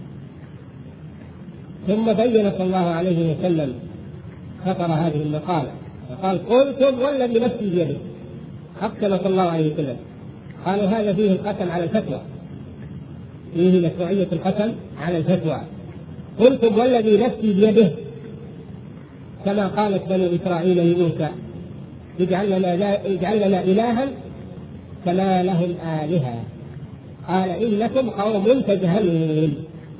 ثم بين صلى الله عليه وسلم خطر هذه المقالة، فقال قلتم والذي نفسي بيده، أقسم صلى الله عليه وسلم. قالوا هذا فيه القسم على الفتوى، فيه مشروعية القسم على الفتوى. قلتم والذي نفسي بيده، كما قالت بنو إسرائيل لموسى اجعل لنا إلها كما لهم آلهة، قال إنكم قوم تجهلون.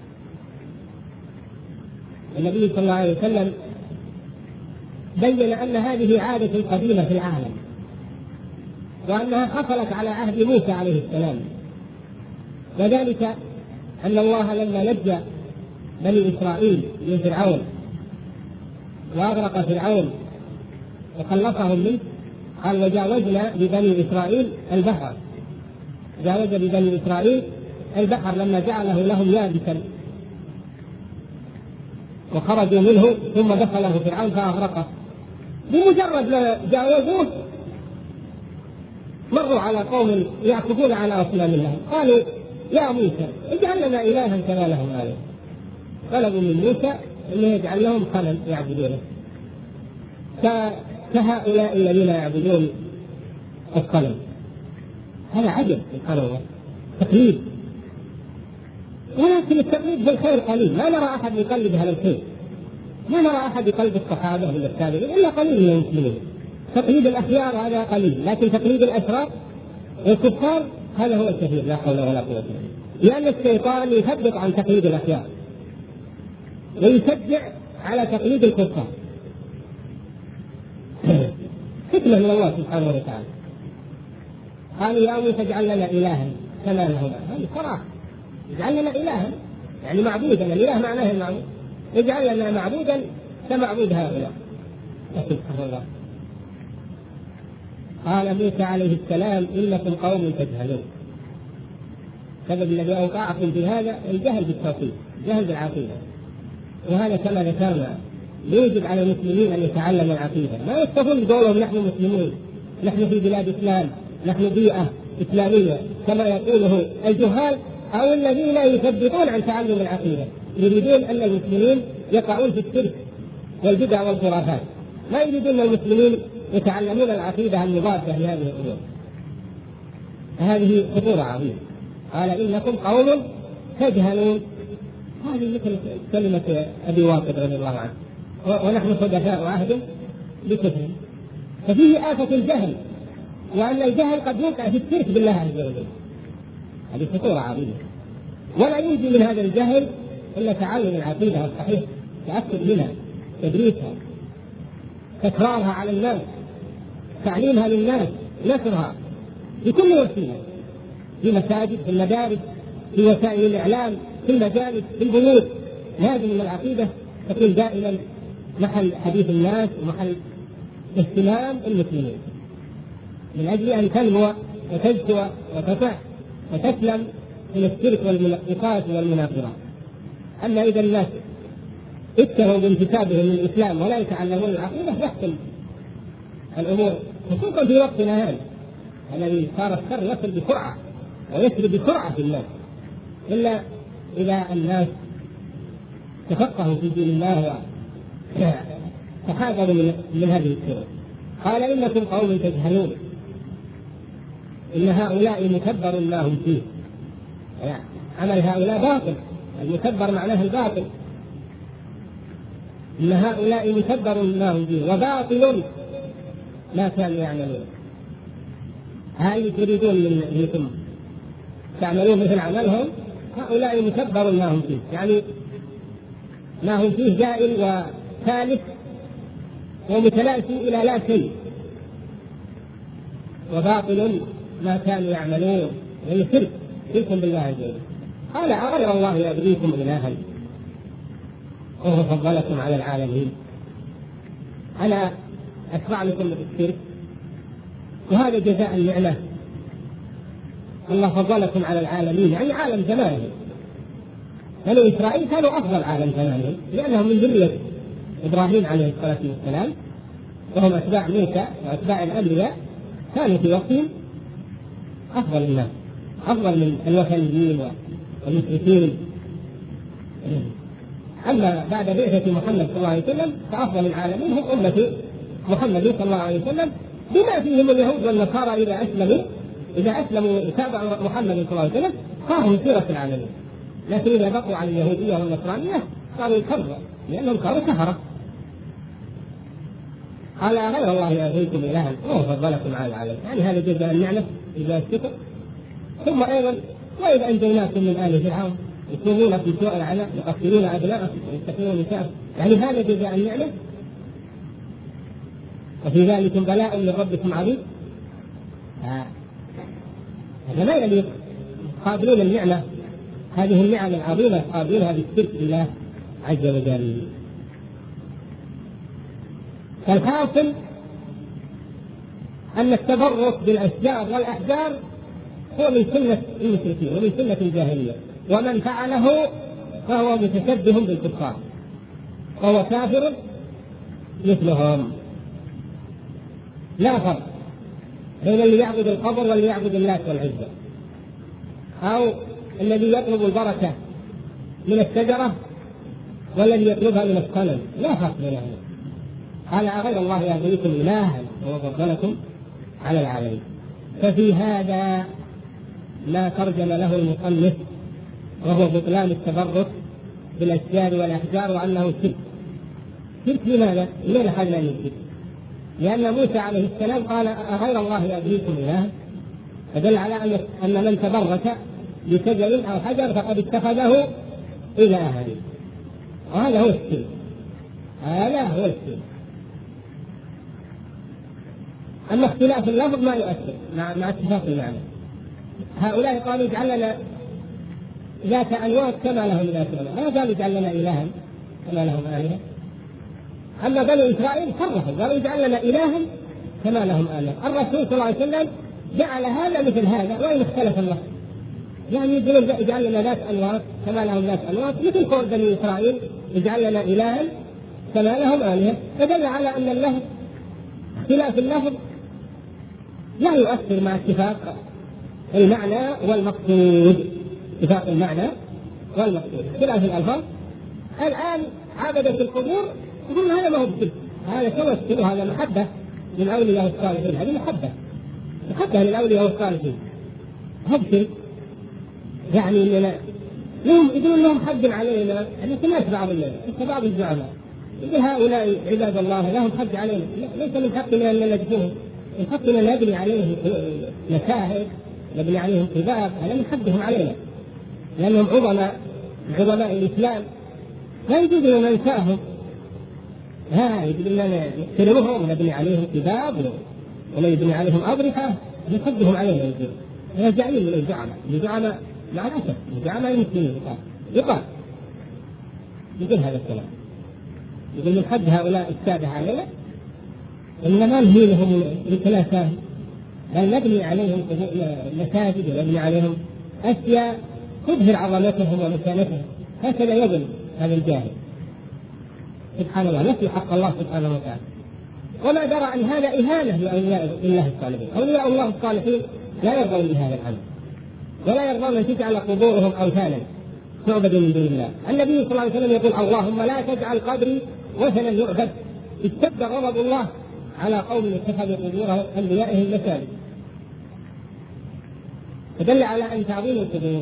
النبي صلى الله عليه وسلم بين أن هذه عادة قديمة في العالم، وأنها حصلت على عهد موسى عليه السلام، وذلك أن الله لما نجى بني إسرائيل من فرعون وأغرق فرعون وخلصهم منه، قال وجاوزنا ببني إسرائيل البحر، جاوز ببني إسرائيل البحر لما جعله لهم يابسا وخرجوا منه، ثم دخله فرعون فأغرقه. بمجرد ما جاوزوه مروا على قوم يعكفون على أصنام الله، قالوا يا موسى اجعل لنا إلها كما لهم آلهة. طلبوا من موسى أن يجعل لهم صنم يعبدونه كهؤلاء الذين يعبدون الصنم. هذا عجب سبحان الله، تقليد. ولكن التقليد في الخير قليل، ما نرى أحد يقلد هذا الخير، ما نرى أحد يقلد الصحابة ولا التابعين إلا قليل من المسلمين. تقليد الأخيار هذا قليل، لكن تقليد الأشرار والكفار هذا هو الكثير، لا حول ولا قوة إلا بالله. لأن الشيطان يثبت عن تقليد الأخيار ويشجع على تقليد الكفار. حكمة من الله سبحانه وتعالى. قالوا يا موسى اجعل لنا إلها كما لهم، هذه صراحة، اجعل لنا إلها يعني معبودا، الإله معناه المعبود، اجعل لنا معبودا كمعبود هؤلاء. سبحان الله. قال موسى عليه السلام إنكم قوم تجهلون. السبب الذي أوقعكم في هذا الجهل بالتوحيد، الجهل بالعقيدة. وهذا كما ذكرنا يجب على المسلمين أن يتعلموا العقيدة، ما يكتفون بقولهم نحن مسلمون، نحن في بلاد إسلام، نحن بيئة إسلامية كما يقوله الجهال أو الذين يثبتون عن تعلم العقيدة، يريدون أن المسلمين يقعون في الشرك والبدع والخرافات، ما يريدون المسلمين يتعلمون العقيدة المضادة لهذه الأمور. هذه خطورة عظيمة. قال إنكم قوم تجهلون، هذه مثل كلمة أبي واقد رضي الله عنه، ونحن حدثاء عهد بكفر. ففيه آفة الجهل، وأن الجهل قد يوقع في الشرك بالله عز وجل. هذه خطورة عظيمة، ولا ينجي من هذا الجهل إلا تعلم العقيدة الصحيح، تأكد منها، تدريسها، تكرارها على الناس، تعليمها للناس، نشرها بكل وسيلة، في مساجد، في المدارس، في وسائل الإعلام، في المجالس، في البيوت. لازم من العقيدة تكون دائما محل حديث الناس ومحل اهتمام المسلمين، من أجل أن تنمو وتزكو وتصح وتسلم من الشرك والمنافقات والمناظرات. أما إذا الناس اتهموا بانتسابهم للإسلام ولا يتعلمون العقيدة يحصل الأمور، خصوصا في وقتنا هذا الذي صار الشر يصل بسرعة ويسري بسرعة في الناس، إلا إذا الناس تفقهوا في دين الله وتحاذروا من هذه الشرور. قال إنكم قوم تجهلون إن هؤلاء مكبر ما هم فيه. يعني عمل هؤلاء باطل، المكبر معناه الباطل. إن هؤلاء مكبر ما هم فيه وباطل ما كانوا يعملون. هل تريدون منكم تعملون مثل عملهم؟ هؤلاء مكبر ما هم فيه، يعني ما هم فيه زائل وثالث ومتلاشي إلى لا شيء، وباطل ما كانوا يعملون، يعني شرك بالله عز وجل. قال أغير الله يبغيكم إلها وهو فضلكم على العالمين؟ أنا أشرع لكم الشرك وهذا جزاء النعمة، الله فضلكم على العالمين، يعني عالم زمانهم. بنو إسرائيل كانوا أفضل عالم زمانهم لأنهم من ذرية إبراهيم عليه الصلاة والسلام، وهم أتباع موسى وأتباع الأنبياء، كانوا في وقتهم أفضل الناس، أفضل من الوثنيين والمشركين. أما بعد بعثة محمد صلى الله عليه وسلم فأفضل العالمين هم أمة محمد صلى الله عليه وسلم، بما فيهم اليهود والنصارى إذا أسلموا وتابعوا محمد صلى الله عليه وسلم صاروا سيرة العالمين. لكن إذا بقوا على اليهودية والنصرانية صاروا يكفروا لأنهم كانوا كفرة. قال غير الله يبغيكم إلها وهو فضلكم على العالمين، يعني هذا جزاء النعمة إذا الشكر. ثم أيضا وإذا أنجيناكم من آل فرعون يسومون في سوء العذاب يقتلون أبناءكم ويستحيون نساءكم، يعني هذا جزاء النعمة. وفي ذلك بلاء من ربكم عظيم. هذا لا يليق. قابلون النعمة، هذه النعم العظيمة قابلونها بالشرك بالله عز وجل. فالحاصل أن التبرك بالأشجار والأحجار هو من سنة المشركين ومن سنة الجاهلية، ومن فعله فهو متشبه بالكفار وهو كافر مثلهم. لا فرق بين اللي يعبد القبر واللي يعبد اللات والعزى، أو الذي يطلب البركة من الشجرة والذي يطلبها من الصنم، لا فرق بينهم. قال أغير الله يبغيكم إلها وهو فضلكم على العالمين. ففي هذا ما ترجم له المصنف، وهو بطلان التبرك بالأشجار والأحجار وأنه شرك. شرك لماذا؟ لماذا حالنا من الشرك؟ لأن موسى عليه السلام قال أغير الله يبغيكم إلها، فدل على أن من تبرك بشجر أو حجر فقد اتخذه إلها، وهذا هو الشرك. هذا هو الشرك. أما اختلاف اللفظ ما يؤثر مع اتفاق المعنى. هؤلاء قالوا اجعل لنا ذات أنواط كما لهم ذات أنواط، ما قالوا اجعل لنا إلها كما لهم آلهة. أما بني إسرائيل صرفوا قالوا اجعل لنا إلها كما لهم آلهة. الرسول صلى الله عليه وسلم جعل هذا مثل هذا وإن اختلف الله، يعني يقولون اجعل لنا ذات أنواط كما لهم ذات أنواط، مثل قول بني إسرائيل اجعل لنا إلها كما لهم آلهة. فدل على أن اللفظ اختلاف اللفظ لا يؤثر مع اتفاق المعنى والمقصود. اتفاق المعنى والمقصود اختلاف الألفاظ. الآن عبدة القبور يقولون هذا ما هو بشرك، هذا توسل وهذا محبة من أولياء الصالحين، هذه محبة للأولياء والصالحين، هو بشرك. يعني إننا لهم يقولون لهم حد علينا، احنا سمعت بعض الزعماء يقول هؤلاء عباد الله لهم حد علينا، ليس من حقنا أن نلجفهم، من حقنا نبني عليهم مساهد، نبني عليهم قباب، هذا من حقهم علينا لأنهم عظماء الإسلام، لا يجوز أن ننساهم. يجب أن نحترمهم ونبني عليهم قباب ولا يبني عليهم أضرحة، من حقهم علينا. هذا جعلين من الزعماء مع الأسف الزعماء المسلمين يقال يقول هذا الكلام، يقول من حد هؤلاء السادة علينا إنما نهينهم لثلاثة، بل نبني عليهم مساجد ونبني عليهم أشياء تظهر عظمتهم ومكانتهم. هكذا يظن هذا الجاهل سبحان الله، نسي حق الله سبحانه وتعالى، وما درى أن هذا إهانة لأولياء الله الصالحين. أولياء الله الصالحين لا يرضون بهذا العمل، ولا يرضون أن تجعل قبورهم أوثانا تعبد من دون الله. النبي صلى الله عليه وسلم يقول اللهم لا تجعل قبري وثنا يعبد. اشتد غضب الله على قوم اتخذوا قبور أنبيائهم مساجد. فدل على أن تعظيم القبور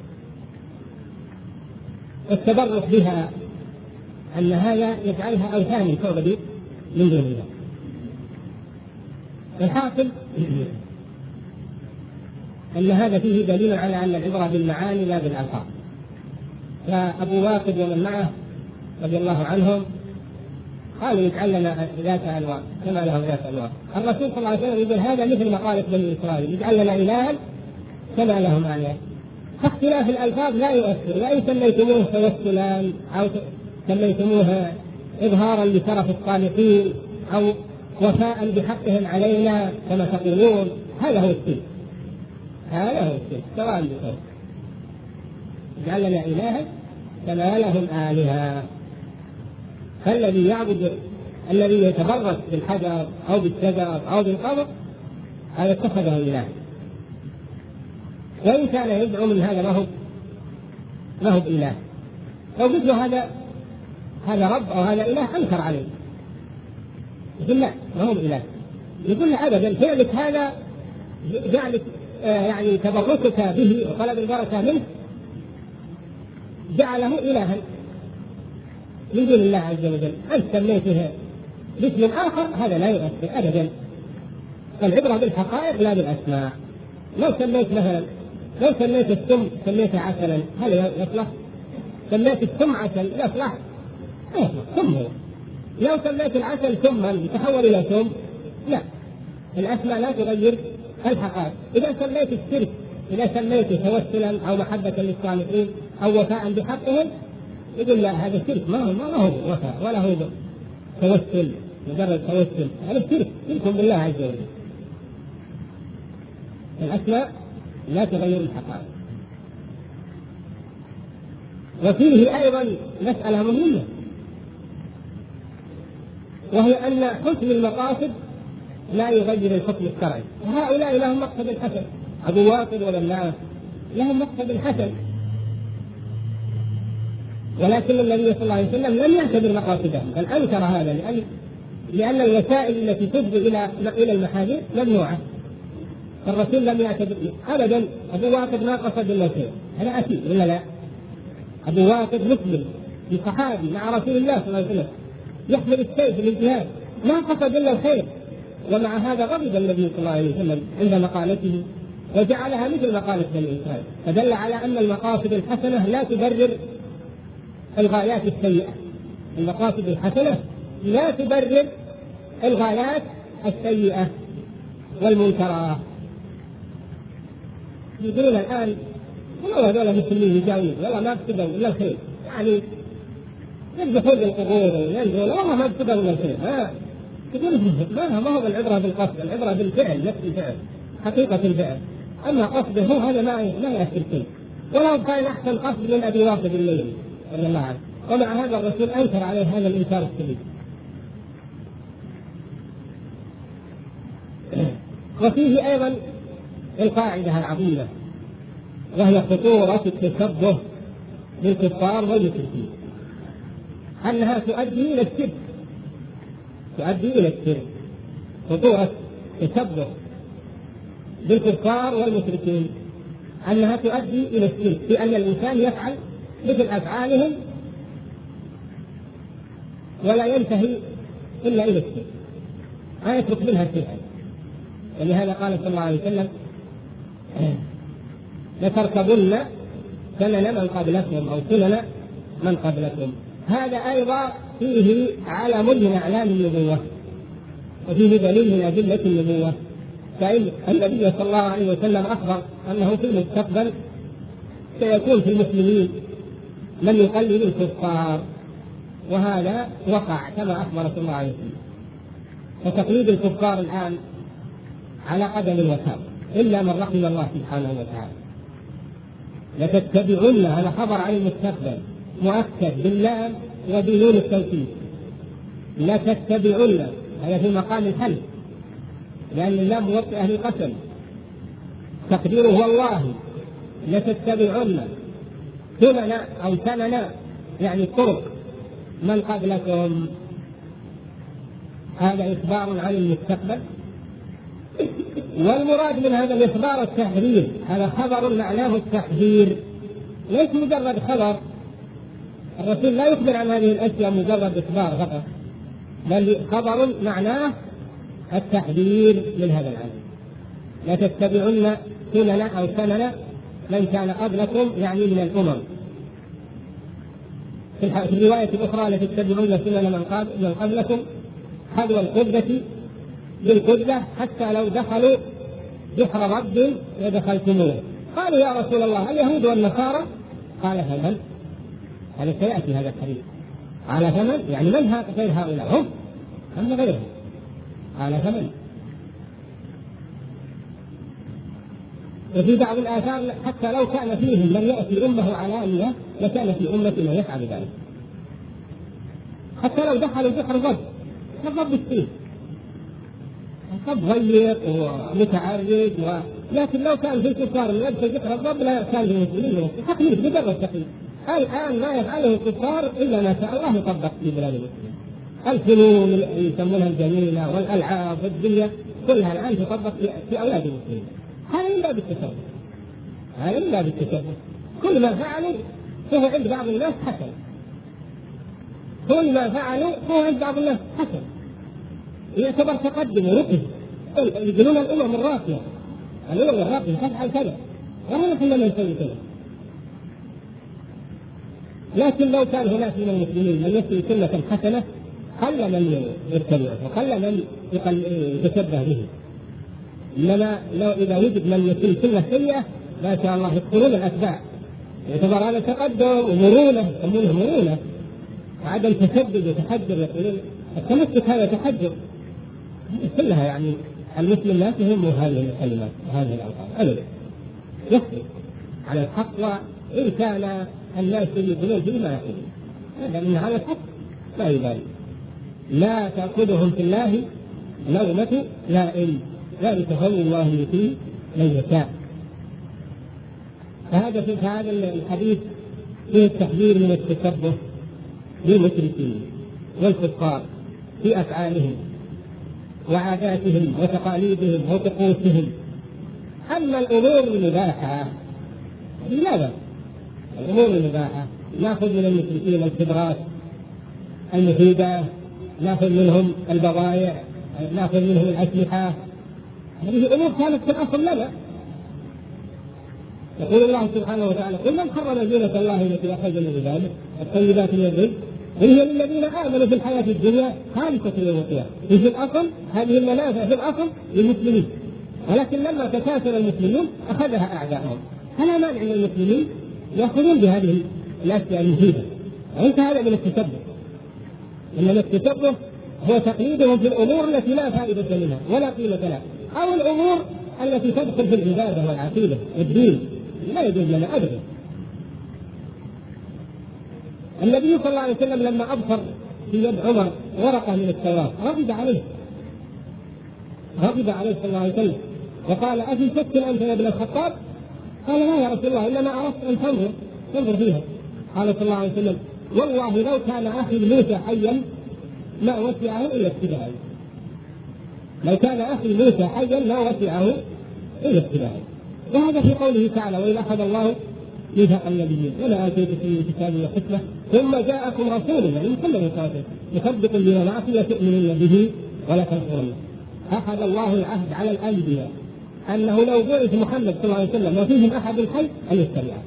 والتبرك بها أن هذا يجعلها أوثانا تعبد من دون الله. الحاصل أن هذا فيه دليل على أن العبرة بالمعاني لا بالألفاظ. فأبو واقد ومن معه رضي الله عنهم قالوا يجعل لنا ذات أنواع كما لهم ذات أنواع. الرسول صلى الله عليه وسلم يقول هذا مثل مقالة بني إسرائيل يجعل لنا إلها كما لهم آلهة. فاختلاف الألفاظ لا يؤثر، وإن سميتموه توسلا أو سميتموه إظهارا لشرف الصالحين أو وفاء بحقهم علينا كما تقولون، هذا هو الشرك، سواء بصوت. جعل لنا إلها كما لهم آلهة. فالذي يعبد الذي يتبرك بالحجر أو بالشجر أو بالقبر هذا اتخذه إله، وإن كان يدعو من هذا ما هو بإله. لو قلت له هذا رب أو هذا إله أنكر عليه، يقول لا ما هو بإله. يقول له أبدا فعلك هذا جعلك يعني تبركك به وطلب البركة منه جعله إلها من دون الله عز وجل. أنت سميته باسم آخر هذا لا يؤثر أبدا. العبرة بالحقائق لا بالأسماء. لو سميت مثلا السم سميته عسلا هل يصلح؟ سميت السم عسل يصلح؟ سم هو. لو سميت العسل سما يتحول إلى سم؟ لا، الأسماء لا تغير الحقائق. إذا سميت الشرك إذا سميته توسلا أو محبة للصالحين أو وفاء بحقهم يقول لا هذا شرك، ما هو وفاء ولا هو توسل، مجرد توسل، هذا شرك بالله عز وجل. الأسماء لا تغير الحقائق. وفيه أيضا مسألة مهمة، وهي أن حسن المقاصد لا يغير الحكم الشرعي. وهؤلاء لهم مقصد حسن، أبو واقد والناس لهم مقصد حسن، ولكن النبي صلى الله عليه وسلم لم يعتبر مقاصدهم بل أنكر هذا، لأن الوسائل التي تفضي إلى المحاذير ممنوعة. الرسول لم يعتبر أبدا. أبو واقد ما قصد إلا شيء، هذا أكيد ولا لا؟ أبو واقد مسلم في صحابي مع رسول الله صلى الله عليه وسلم يحمل السيف للجهاد، ما قصد إلا الخير، ومع هذا غضب النبي صلى الله عليه وسلم عند مقالته وجعلها مثل مقالة بني إسرائيل. فدل على أن المقاصد الحسنة لا تبرر الغايات السيئة. المقاصد الحسنة لا تبرر الغايات السيئة والمنكرات. يقولون الآن والله هذول مسلمين يجاوبون والله ما اقصدوا إلا الخير، يعني يذبحون القبور وينزلون والله ما تقدر ولا شيء. تقول ما هو العبرة بالقصد، العبرة بالفعل، نفس الفعل حقيقة الفعل. أما قصده هذا ما يأثر فيه، ولو كان أحسن قصد من أبي واقد الليل رضي الله عنه، ومع هذا الرسول أنكر عليه هذا الإنكار الشديد. وفيه أيضا القاعدة العظيمة وهي خطورة التشبه بالكفار والمشركين، أنها تؤدي إلى الشرك، تؤدي إلى الشرك. خطورة التشبه بالكفار والمشركين أنها تؤدي إلى الشرك، في أن الإنسان يفعل مثل أفعالهم ولا ينتهي إلا إلى الشرك، لا يترك منها شيئا. ولهذا قال صلى الله عليه وسلم لتركبن سنن من قبلكم أو سنن من قبلكم. هذا أيضا فيه علم من أعلام النبوة، وفيه دليل من أدلة النبوة. فإن النبي صلى الله عليه وسلم أخبر أنه في المستقبل سيكون في المسلمين من يقلد الكفار، وهذا وقع كما أخبر صلى الله عليه وسلم. وتقليد الكفار الآن على قدم وساق إلا من رحم الله سبحانه وتعالى. لتتبعن، هذا خبر عن المستقبل مؤكد باللام وبنون التوكيد. لتتبعن هذا في مقام الحلف، لأن اللام موطئة للقسم، تقديره والله لتتبعن سنن أو سنن يعني طرق من قبلكم. هذا إخبار عن المستقبل، والمراد من هذا الإخبار التحذير. هذا خبر معناه التحذير، ليس مجرد خبر. الرسول لا يخبر عن هذه الأشياء مجرد إخبار فقط، بل خبر معناه التحذير من هذا العمل. لا تتبعن سنن أو سنن من كان قبلكم، يعني من الأمم. في الرواية الأخرى لا تتبعن سنن من قبلكم حذو القبة بالقبة حتى لو دخلوا جحر رب لدخلتموه. قالوا يا رسول الله اليهود والنصارى؟ قال فمن؟ هذا سيأتي هذا الحديث. قال فمن؟ يعني من غير هؤلاء؟ هم أم غيرهم؟ قال فمن؟ وفي بعض الآثار حتى لو كان فيهم من يأتي أمه علانية لكان في أمتنا يفعل ذلك، حتى لو دخلوا جحر الرب. الرب السين قد ضيق ومتعرج لكن لو كان في الكفار من يدخل ذكر الرب لا كان للمسلمين تقليد، مجرد تقليد. الآن ما يفعله الكفار إلا ما شاء الله يطبق في بلاد المسلمين. الفنون يسمونها الجميلة والألعاب والدنيا كلها الآن تطبق في أولاد المسلمين. هذا إلا بالتشبه، هذا إلا بالتشبه. كل ما فعلوا هو عند بعض الناس حسن، كل ما فعلوا هو عند بعض الناس حسن، يعتبر تقدم ورقي. يقولون الأمم الراقية، الأمم الراقية تفعل كذا ولا نحن نسوي كذا. لكن لو كان هناك من المسلمين من يسوي سنة حسنة قل من يتبعه وقل من يتشبه به. إنما لو إذا وجد من يسوي سنة سيئة ما شاء الله يدخلون الأتباع، يعتبر هذا تقدم ومرونة، يسمونه مرونة وعدم تشدد وتحجر. يقولون التمسك هذا تحجر. كلها يعني المسلم لا تهمه هذه الكلمات وهذه الألفاظ أبدا، يخطئ على الحق، وإن كان الناس يقولون فيه ما يقولون هذا من هذا الحق لا يبالي. لا تأخذهم في الله لومة لائم، ذلك فضل الله يؤتيه من يشاء. فهذا في هذا الحديث فيه التحذير من التشبه بالمشركين والكفار في أفعالهم وعاداتهم وتقاليدهم وطقوسهم. أما الأمور المباحة لماذا؟ الأمور المباحة نأخذ من المشركين الخبرات المفيدة، نأخذ منهم البضائع، نأخذ منهم الأسلحة. هذه أمور كانت في الأصل لنا. يقول الله سبحانه وتعالى قل من حرم زينة الله التي أخرج من عباده الطيبات من الرزق وهي للذين آمنوا في الحياة الدنيا خالصة يوم القيامة. في الأصل هذه المنافع في الأصل للمسلمين، ولكن لما تكاثر المسلمون أخذها أعداءهم. فلا مانع من المسلمين يأخذون بهذه الأشياء المفيدة، وانت هذا من التشبه. إنما التشبه هو تقليدهم في الأمور التي لا فائدة منها ولا قيمة لها، أو الأمور التي تدخل في العبادة والعقيدة والدين، لا يجوز لنا أبدا. النبي صلى الله عليه وسلم لما أبصر في يد عمر ورقة من التوراة غضب عليه صلى الله عليه وسلم وقال: أفي شك أنت يا ابن الخطاب؟ قال: لا يا رسول الله، إنما أردت أن تنظر فيها. قال صلى الله عليه وسلم: والله لو كان أخي موسى حيا ما وسعه إلا اتباعي. لو كان أخي موسى حيا ما وسعه إلا اتباعي. وهذا في قوله تعالى: وإذا أخذ الله ميثاق النبيين ولا آتيتكم من كتاب وحكمة ثم جاءكم رسول من كل مقاتل يصدق بما معكم لتؤمنن به ولا تنصرنه. أخذ الله العهد على الأنبياء أنه لو بعث محمد صلى الله عليه وسلم وفيهم أحد حي أن يتبعه.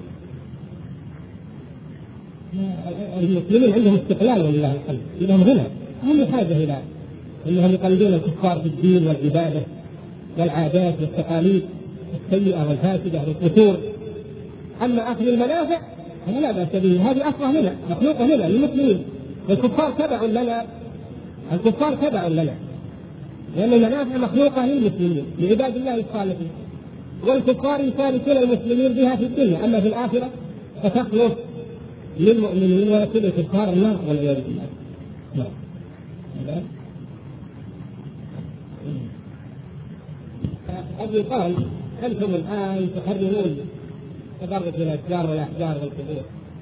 المسلمين عندهم استقلال ولله الحمد، لهم غنى، هم بحاجة إلى أنهم يقلدون الكفار في الدين والعبادة والعادات والتقاليد السيئة والفاسدة والفتور. أما أخذ المنافع هذا لا بأس به، هذه أصلها لنا، مخلوقة لنا للمسلمين. الكفار تبع لنا لأن المنافع مخلوقة للمسلمين لعباد الله الصالحين، والكفار يشاركون المسلمين بها في الدنيا، أما في الآخرة فتخلص للمؤمنين ويكون الكفار النار والعياذ بالله. قد يقال: أنتم الآن تحرمون التبرك بالأشجار والأحجار والقبور،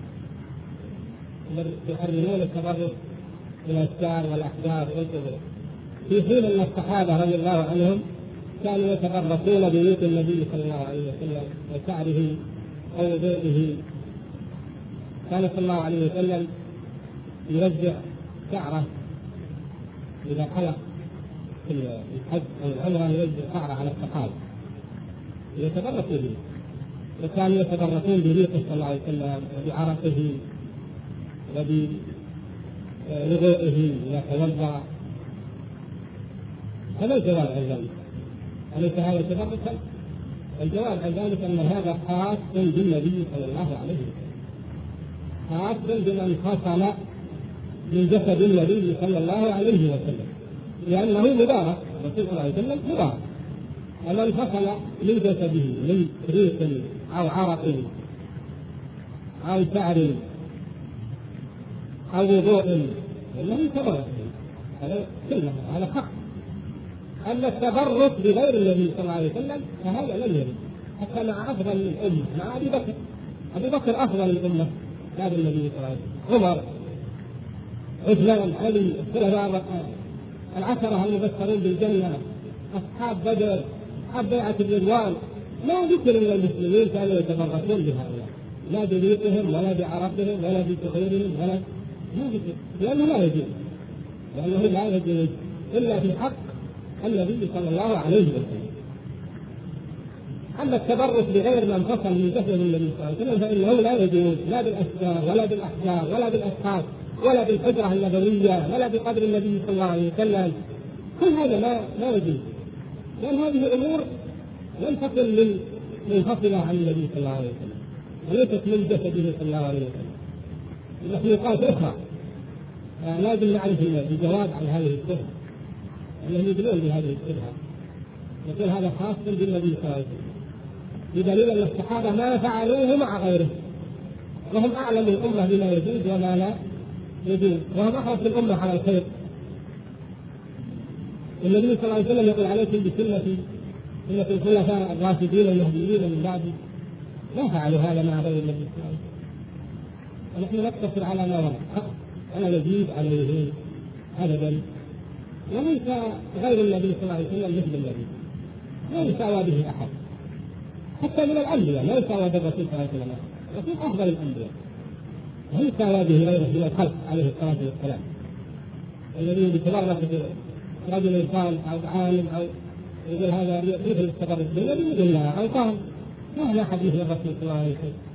تحرمون التبرك بالأشجار والأحجار والقبور، في حين أن الصحابة رضي الله عنهم كانوا يتبركون ببيوت النبي صلى الله عليه وسلم وشعره ووضوئه. كان صلى الله عليه وسلم يرجع شعره إذا حلق في الحج أو العمرة، يرجع شعره على الصحابة يتبركوا به، وكانوا يتبركون بريقه صلى الله عليه وسلم وبعرقه وبوضوئه إذا توضأ. فما الجواب عن ذلك؟ أليس هذا تبركا؟ الجواب عن ذلك أن هذا خاص بالنبي صلى الله عليه وسلم، خاص بمن فصل من جسد النبي صلى الله عليه وسلم، لأنه مبارك، الرسول صلى الله عليه وسلم مبارك. ومن فصل من جسده من ريق أو عرق أو شعر أو وضوء إنه تبرك، هذا كله على خط. أما التبرك بغير النبي صلى الله عليه وسلم فهذا لم يرد، حتى مع أفضل الأمة، مع أبي بكر أفضل الأمة بعد النبي صلى الله عليه وسلم، عمر، عثمان، علي، الخلفاء العشرة المبشرون بالجنة، أصحاب بدر، أصحاب بيعة الرضوان، ما ذكر من المسلمين كانوا يتبركون بهؤلاء، لا بريقهم ولا بعرقهم ولا بتغييرهم ولا ما ذكر، لأنه لا يجوز إلا في حق النبي صلى الله عليه وسلم. أما التبرك بغير من فصل من جسد النبي صلى الله عليه وسلم فإنه لا يجوز، لا بالأشجار ولا بالأحجار ولا بالأشخاص ولا بالحجرة النبوية ولا بقدر النبي صلى الله عليه وسلم. كل هذا لا يجوز، لأن هذه أمور لم تكن منفصلة عن النبي صلى الله عليه وسلم وليست من جسده صلى الله عليه وسلم، مخلوقات أخرى. لازم نعرف الجواب عن هذه الشبهة، الذين يدلون بهذه الشبهة يقول هذا خاص بالنبي صلى الله عليه وسلم، بدليل أن الصحابة ما فعلوه مع غيره، وهم أعلم الأمة بما يجوز وما لا يجوز، وهم أحرص الأمة على الخير. النبي صلى الله عليه وسلم يقول: عليكم بسنتي سنة الخلفاء الراشدين المهديين من بعدي. لا فعلوا هذا مع غير النبي صلى الله عليه وسلم، ونحن نقتصر على ما ورد ولا نزيد عليه أبدا. وليس غير النبي صلى الله عليه وسلم مثل النبي، لا يساوى به أحد، حتى من الأنبياء لا يساوى بالرسول صلى الله عليه وسلم، الرسول أفضل الأنبياء، لا يساوى به غيره من الخلق عليه الصلاة والسلام. الذي يتبرك برجل صالح أو عالم أو يقول هذا مثل التبرك بالنبي، يقول لا، أو قال ما هذا حديث الرسول صلى الله عليه وسلم.